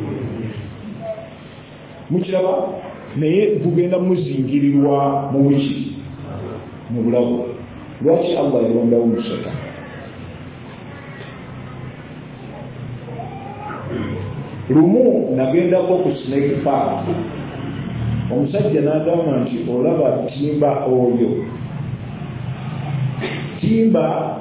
mukiraba, naye bugenda muzingirirwa mu wiki mu bulago. Lwaki Allah yalondawo omusota? Lumu nagendako ku Snake Park, omusajja n'agamba nti olaba timba oyo, timba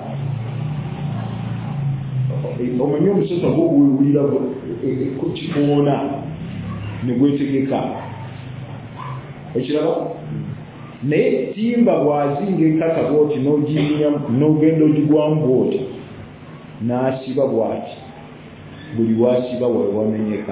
omanyi omusota gwogwewulira ku kikoona ne gwetegeka, ekiraba. Naye timba bwazinga enkata bwoti n'oginya n'ogenda ogigwamu bwoti n'asiba bwati, buli wasiba wawe wamenyeka.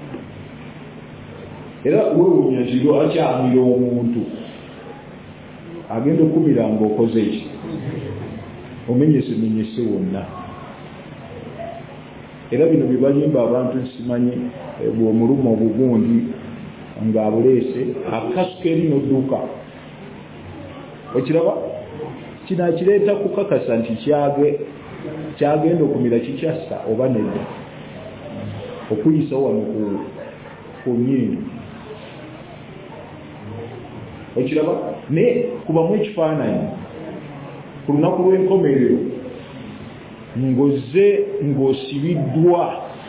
Era weewuunya kiro akyamira omuntu agenda okumira ng'okoze ki, omenyese menyese wonna. Era bino bye balimba abantu nsimanyi bw'omuluma obugundi ng'abuleese akasuka eri n'odduuka, okiraba, kino akireeta kukakasa nti kyage kyagenda okumira kikyassa oba nedda, okuyisa wano ku nnyindo, okiraba. Naye kubamu ekifaananyi ku lunaku lw'enkomerero ng'ozze ng'osibiddwa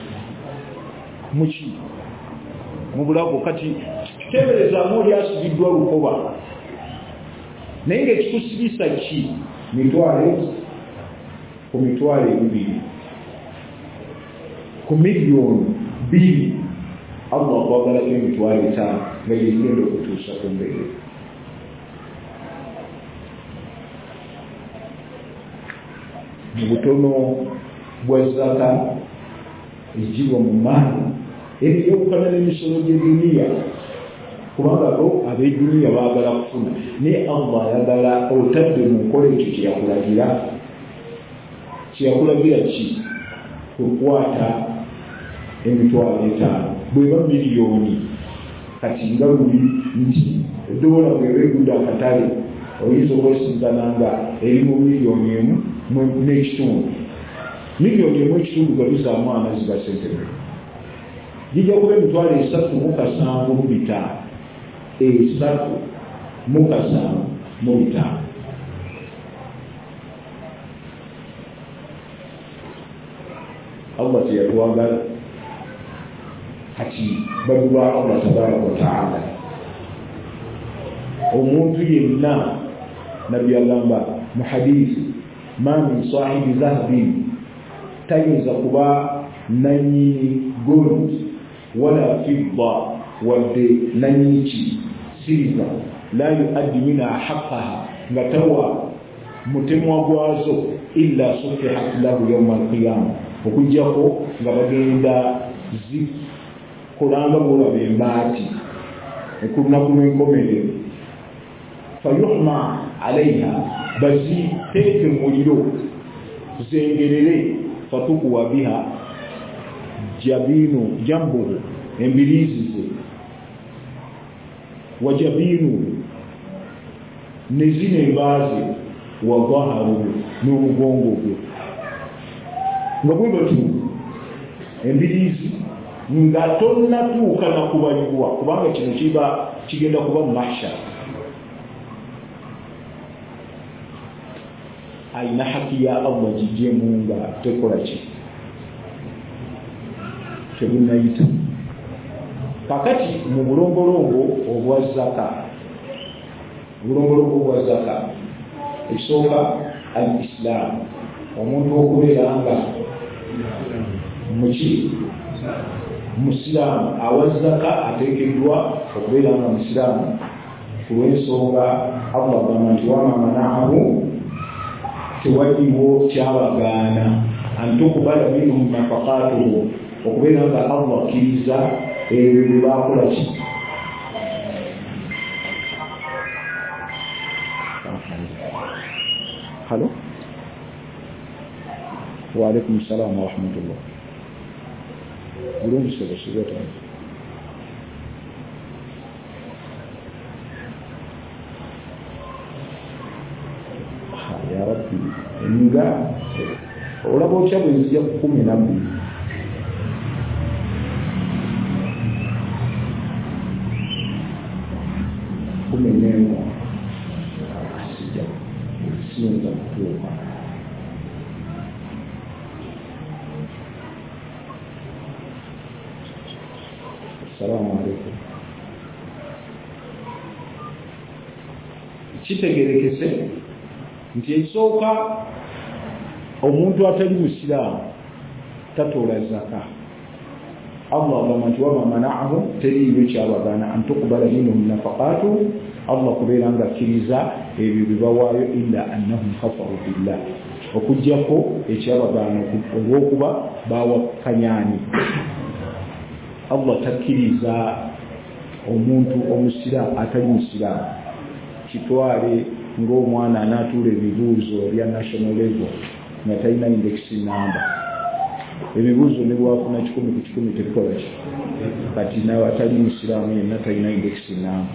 muki mu bulago. Kati teberezaamu oli asibiddwa lukoba, naye ng'ekikusibisa ki mitwale ku mitwalo ebibiri ku miliyoni bbiri, Allah akwagalako emitwalo etaano nga yegenda okutuusa ku mbeera. Mu butono bwa zaka ejibwa mu maani ebyewukana n'emisolo gy'eduniya, kubanga bo ab'eduniya baagala kufuna, naye Allah ayagala otadde mu nkola ekyo kyeyakulagira. Kyeyakulagira ki? Kukwata emitwalo etaano bweba miliyoni. Kati nga luli nti edola bweba egudde akatale oyinza okwesinkana nga eri mu miliyoni emu n'ekitundu. Miliyoni emu ekitundu gabizaamu amazzi ga sentebe, gijja kuba emitwalo esatu mu kasanvu mu bitaano, esatu mu kasanvu mu bitaano. Allah teyatwagala. Kati bali ba Allah tabaraka wa taala, omuntu yenna nabbi agamba mu hadiisi, ma min sahibi dhahabin, tayinza kuba nanyini gold wala fidda wadde nanyini ki silver, la yuaddi mina haqqaha, nga tawa mutemwa gwazo illa sufihat lahu yawma alqiyama, okujjako nga bagenda zikolanga bwolaba embaati ku lunaku lw'enkomerero. fayuhma alaiha bazi teke muliro zengerere fatukuwa biha jabinu jambuhu embirizi ze wajabinu nezine bazi wa dhaharu n'omugongo gwe nga bwe batu embirizi nga tonnatuuka na kubalibwa kubanga kino kiba kigenda kuba mu mahshar aina haki ya Allah jijemu nga tekola ki tebunayita kakati mu bulongolongo obwa zaka bulongolongo obwa zaka ekisooka al-Islam omuntu okubeera nga muki musiramu awazaka ateekeddwa okubeera nga musiramu ku lw'ensonga Allah agamba nti wama manaahu tewaliwo kyabagaana antukubala minhum nafaqatuhu okubeera nga Allah akkiriza ebyo bye baakola ki halo wa alaikum salaam wa rahmatullah bulungi sebe sigata ya rabbi nga olaba otya bwe nzija kumi na bbiri kumi n'emu sijja siyinza kutuuka assalamu alaikum kitegerekese nti ekisooka omuntu atali musiraamu tatoola zaka Allah agamba nti wama manaahu teriiyo kyabagaana antukubala minhum nafaqatu Allah kubeera nga akkiriza ebyo bibawaayo illa annahum kafaru billah okujjako ekyabagaana olw'okuba baawakkanyaani Allah takkiriza omuntu omusiraamu atali musiraamu kitwale ng'omwana anaatuula ebibuuzo bya national level nga talina index number ebibuuzo ne bwafuna kikumi ku kikumi tebikola ki kati nawe atali musiraamu yenna talina index number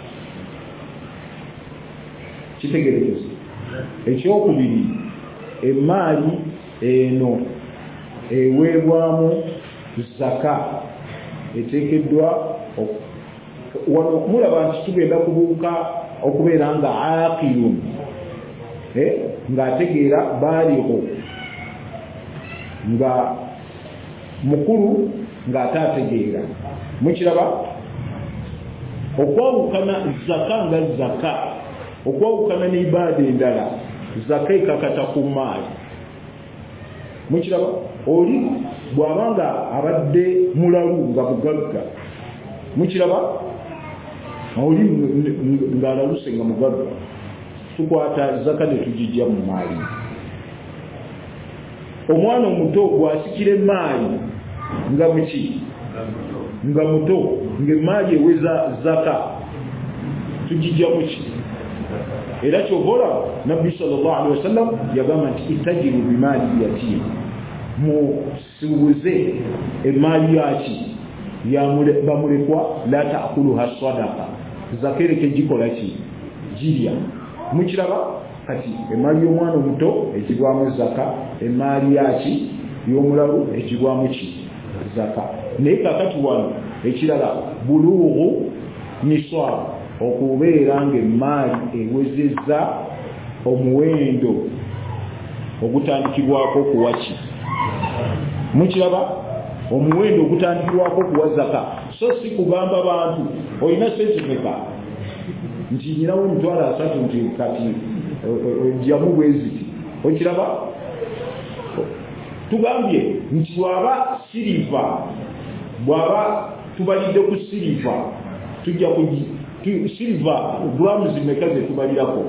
kitegerekese ekyokubiri emaali eno eweebwamu zaka eteekeddwa wano okumulaba nti tugenda kubuuka okubeera nga aqilun eh ng'ategeera baaliho nga mukulu ng'ate ategeera mukiraba okwawukana zaka nga zaka okwawukana n'ibaada endala zaka ekakata ku maali mukiraba oli bw'abanga abadde mulalu nga mugagga mukiraba oli ng'alaluse nga mugagga tukwata zaka ne tugijja mu maali omwana omuto bw'asikira emaali nga muki nga muto ng'emaali eweza zaka tugijja muki era kyovola nabbi sallallahu alaihi wasallam yagamba nti itajiru bimaali yatiimu musuubuze emaali yaki bamulekwa la taakuluha sadaqa zakereke gikola ki jirya mukiraba kati emaali y'omwana omuto ekigwamu zaka emaali yaki y'omulalu ekigwamu ki zaka naye kakati wano ekirala bulughu niswab okubeera nga emaali ewezezza omuwendo ogutandikibwako kuwa ki mukiraba omuwendo ogutandikibwako kuwa zaka so si kugamba bantu olina sente meka nti nyinawo emitwalo asatu nti kati ojjamu bweziti okiraba tugambye nti bwaba siriva bwaba tubalidde ku siriva tujja ku siriva grams meka ze tubalirako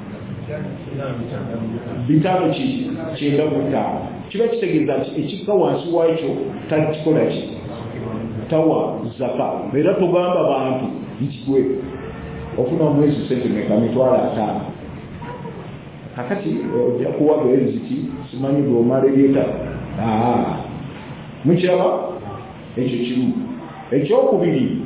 bitano ki kyenda mu ttaano kiba kitegeeza nti ekikka wansi waakyo takikola ki tawa zaka era tugamba bantu nti gwe ofuna omwezi sente meka mitwalo ataano kakati ojja kuwa bweziki simanyi bw'omala ebyeta mukiraba ekyo kimu ekyokubiri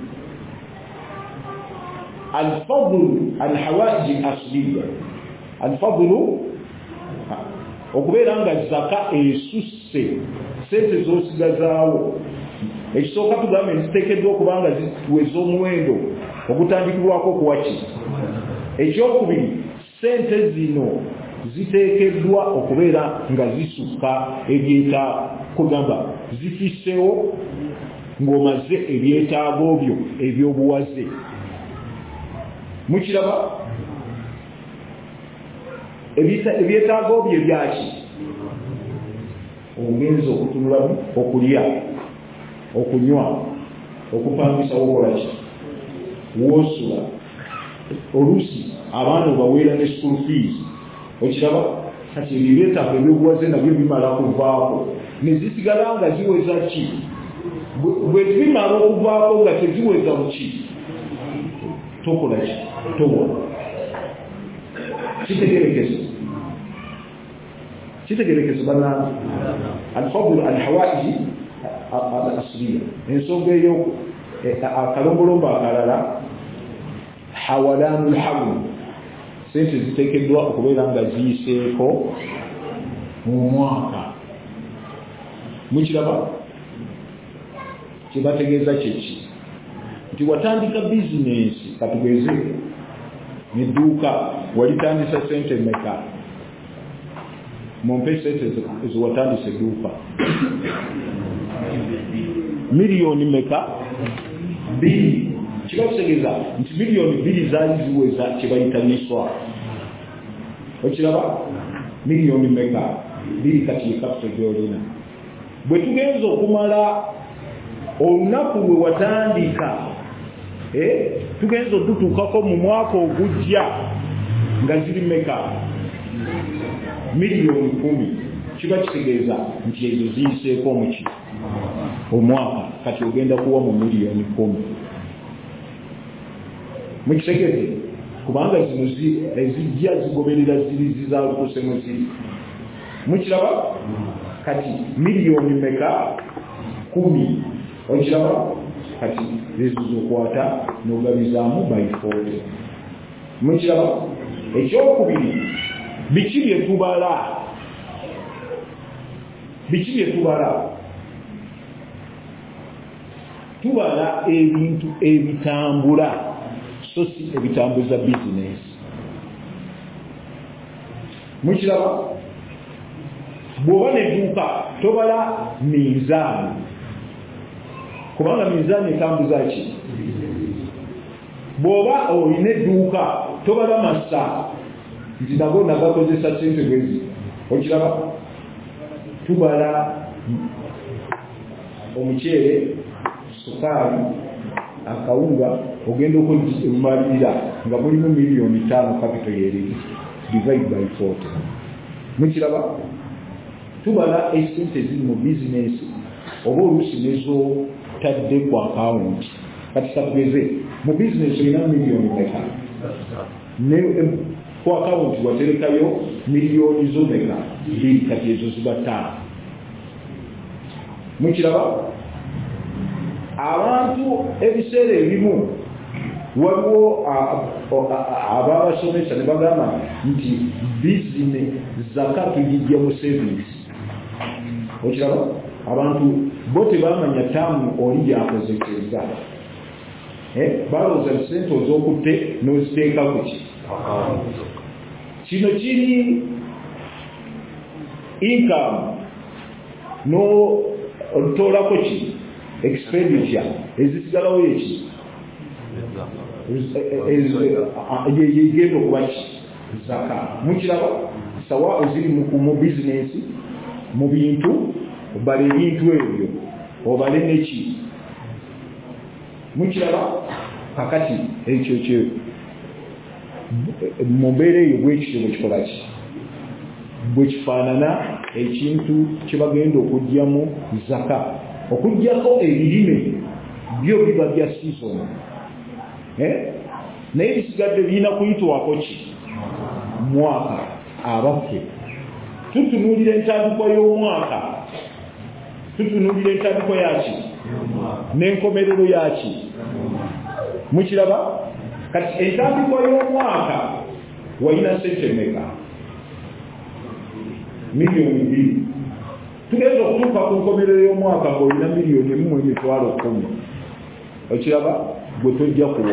alfadlu alhawaiji asliya alfadlu okubeera nga zaka esusse sente z'osigazaawo ekisooka tugambe nziteekeddwa okuba nga ziweza omuwendo ogutandikibwako okuwaki ekyokubiri sente zino ziteekeddwa okubeera nga zisukka ebyeta kugamba zifissewo ng'omaze ebyetaago byo ebyobuwaze mukiraba ebyetaago byo byaki ogenza okutunulamu okulya okunywa okupangisa wokolaki wosula oluusi abaana obaweera ne school fees okiraba kati ebyetaago ebyobuwaze nabyo bimala kuvaako ne zisigala nga ziweza ki bwe bimala okuvaako nga teziweza muki tokolaki towa kitegerekese kitegerekese bannange alfadlu alhawaiji asliya ensonga eyo akalombolombo akalala hawalanu lhawl sente ziteekeddwa okubeera nga ziyiseeko mu mwaka mukiraba kyebategeeza kyeki nti watandika bizinensi katugeze nedduuka walitandisa sente meka mumpe sente ziwatandisa edduuka miliyoni meka bbiri kiba kutegeeza nti miliyoni bbiri zaali ziweza kyebayita niswa okiraba miliyoni meka bbiri kati capital gyolina bwe tugenza okumala olunaku lwe watandika eh tugenza odutuukako mu mwaka ogujja nga ziri meka miliyoni kumi kiba kitegeeza nti ezo ziyiseeko muki omwaka kati ogenda kuwa mu miliyoni kumi mukitegeeze kubanga zino ezijja zigoberera ziri zizaalukuse mu ziri mukiraba kati miliyoni meka kumi okiraba kati ezo zokwata n'ogabizaamu by forty mukiraba ekyokubiri biki bye tubala biki bye tubala tubala ebintu ebitambula so si ebitambuza bizinesi mukiraba bw'oba nedduuka tobala minzaani kubanga minzaani etambuza ki bw'oba olina edduuka tobala masa nti nago nagakozesa sente bwezi okiraba tubala omuceere sukaali akawunga ogenda okumalirira nga mulimu miliyoni ttaano capital yeri divide by forty mukiraba tubala esente ziri mu bizinesi oba oluusi nezo tadde ku akawunti kati katugeze mu bizinesi olina miliyoni meka ne ku akawunti waterekayo miliyoni zo meka bbiri kati ezo ziba ttaano mukiraba abantu ebiseera ebimu waliwo ababasomesa ne bagamba nti bizine zaka tugijja mu savings okiraba abantu bo tebamanya taamu oli yakozeseza balowooza sente oz'okutte n'oziteeka ku ki kino kiri income no toolako ki expenditure ezisigalawo eki yegenda okuba ki zaka mukiraba sawa oziri mu bizinesi mu bintu obala ebintu ebyo obale neki mukiraba kakati ekyo kyo mu mbeera eyo bwekityo bwekikola ki bwekifaanana ekintu kyebagenda okugyamu zaka okugjako ebirime byo biba bya season naye bisigadde birina kuyitwako ki mwaka abaffe tutunuulira entandikwa y'omwaka tutunuulira entandikwa yaki n'enkomerero yaki mukiraba kati entandikwa y'omwaka walina sente meka miliyoni bbiri tugenda okutuuka ku nkomerero y'omwaka ng'olina miliyoni emu mu emitwalo kkumi okiraba gwe tojja kuwa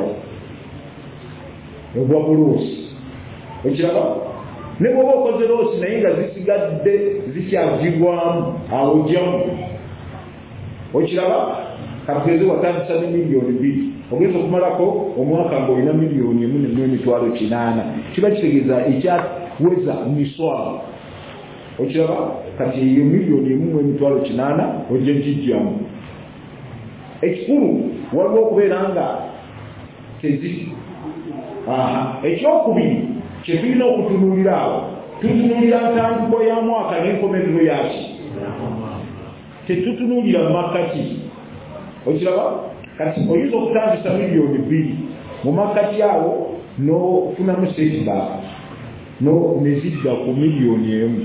obwa buloosi okiraba ne bw'oba okoze loosi naye nga zisigadde zikyagibwamu awo ojjamu okiraba katugeze watandisa ne miliyoni bbiri ogeza okumalako omwaka ng'olina miliyoni emu n'emitwalo kinaana kiba kitegeeza ekyaweza miswalo okiraba kati eyo miliyoni emu n'emitwalo kinaana ojja gijjamu ekikulu waliwo okubeera nga tezi ekyokubiri kyetulina okutunuulira awo tutunuulira ntandikwa ya mwaka n'enkomerero yaki tetutunuulira makati okiraba kati oyinza okutandisa miliyoni bbiri mu makati awo n'ofunamu setback no nezidda ku miliyoni emu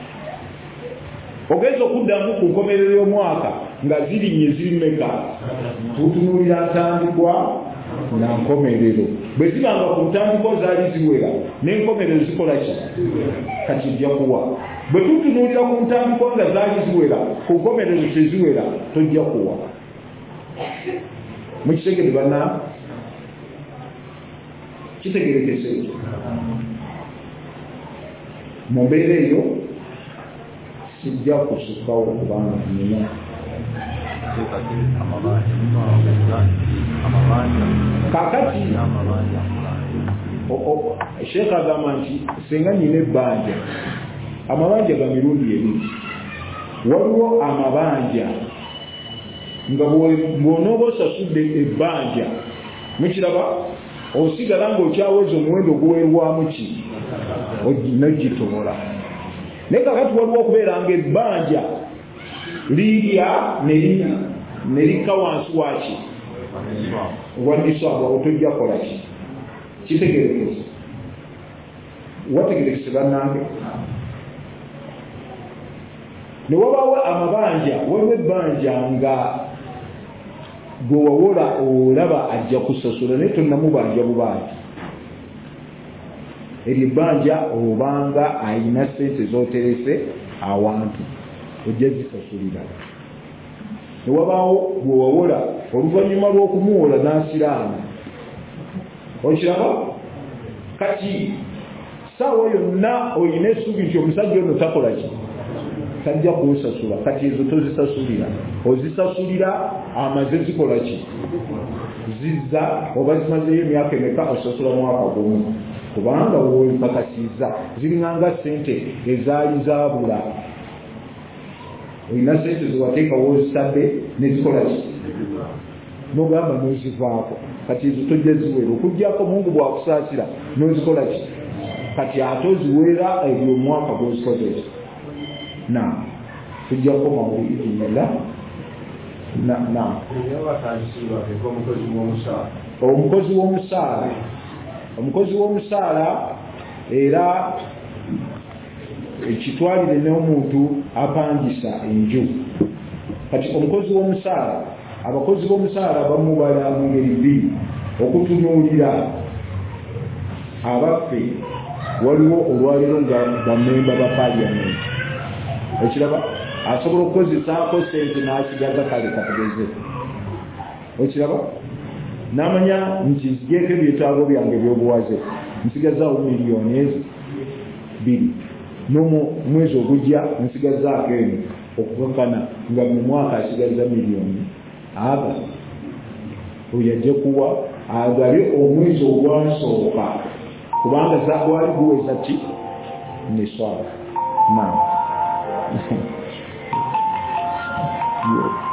ogeza okuddamu ku nkomerero y'omwaka nga zirinnye zirimeka tutunuulira ntandikwa na nkomerero bwe zibanga ku ntandikwa zaali ziwera n'enkomerero zikola ki kati ojja kuwa bwe tutunuulira ku ntandikwa nga zaali ziwera ku nkomerero teziwera tojja kuwa mukitegere bana kitegerekese mu mbeera eyo sijja kusukkawo kubanga nina kakati sheekh agamba nti senga nina ebbanja amabanja ga mirundi ebiri waliwo amabanja nga bw'onooba osasudde ebbanja mukiraba osigala ng'okyaweza omuwendo oguweerwamu ki nogitobola naye kakati waliwo okubeera nga ebbanja lirya ne likka wansi waki wandiswabwa otojja kola ki kitegerekese wategerekese bannange ne wabaawo amabanja waliwo ebbanja nga gwe wawola olaba ajja kusasula naye tonnamubanja bubanji eryo ebbanja obanga ayina sente z'oterese awantu ojja zisasulira ne wabaawo gwe wawola oluvannyuma lw'okumuwola n'asiraana okiraba kati saawa yonna oyina essuubi nti omusajja ono takola ki tajja kuwusasula kati ezo tozisasulira ozisasulira amaze zikola ki zizza oba zimazeyo emyaka emeka osasula mwaka gumu kubanga wompakasiza ziringanga sente ezaali zaabula olina sente zewateeka wozisadde nezikola ki nogamba nozivaako kati ezo tojja ziweera okugjako mungu bwakusaasira nozikola ki kati ate oziweera ebyo omwaka gwozikozesa na tujja koma mu idinila na na omukozi w'omusaala omukozi w'omusaala era ekitwalire n'omuntu apangisa enju kati omukozi w'omusaala abakozi b'omusaala bamubala mu ngeri bbiri okutunuulira abaffe waliwo olwaliro nga bamemba ba paliamenti okiraba asobola okukozesaako sente n'asigaza kale katugeze okiraba n'amanya nti nsigyeko ebyetaago byange ebyobuwaze nsigazaawo miliyoni ezo bbiri n'omwezi ogujja nsigazaako eno okukakana nga mu mwaka asigaza miliyoni aga oyo ajja kuwa agale omwezi ogwasooka kubanga zagwali guweza ki neswala na Yeah.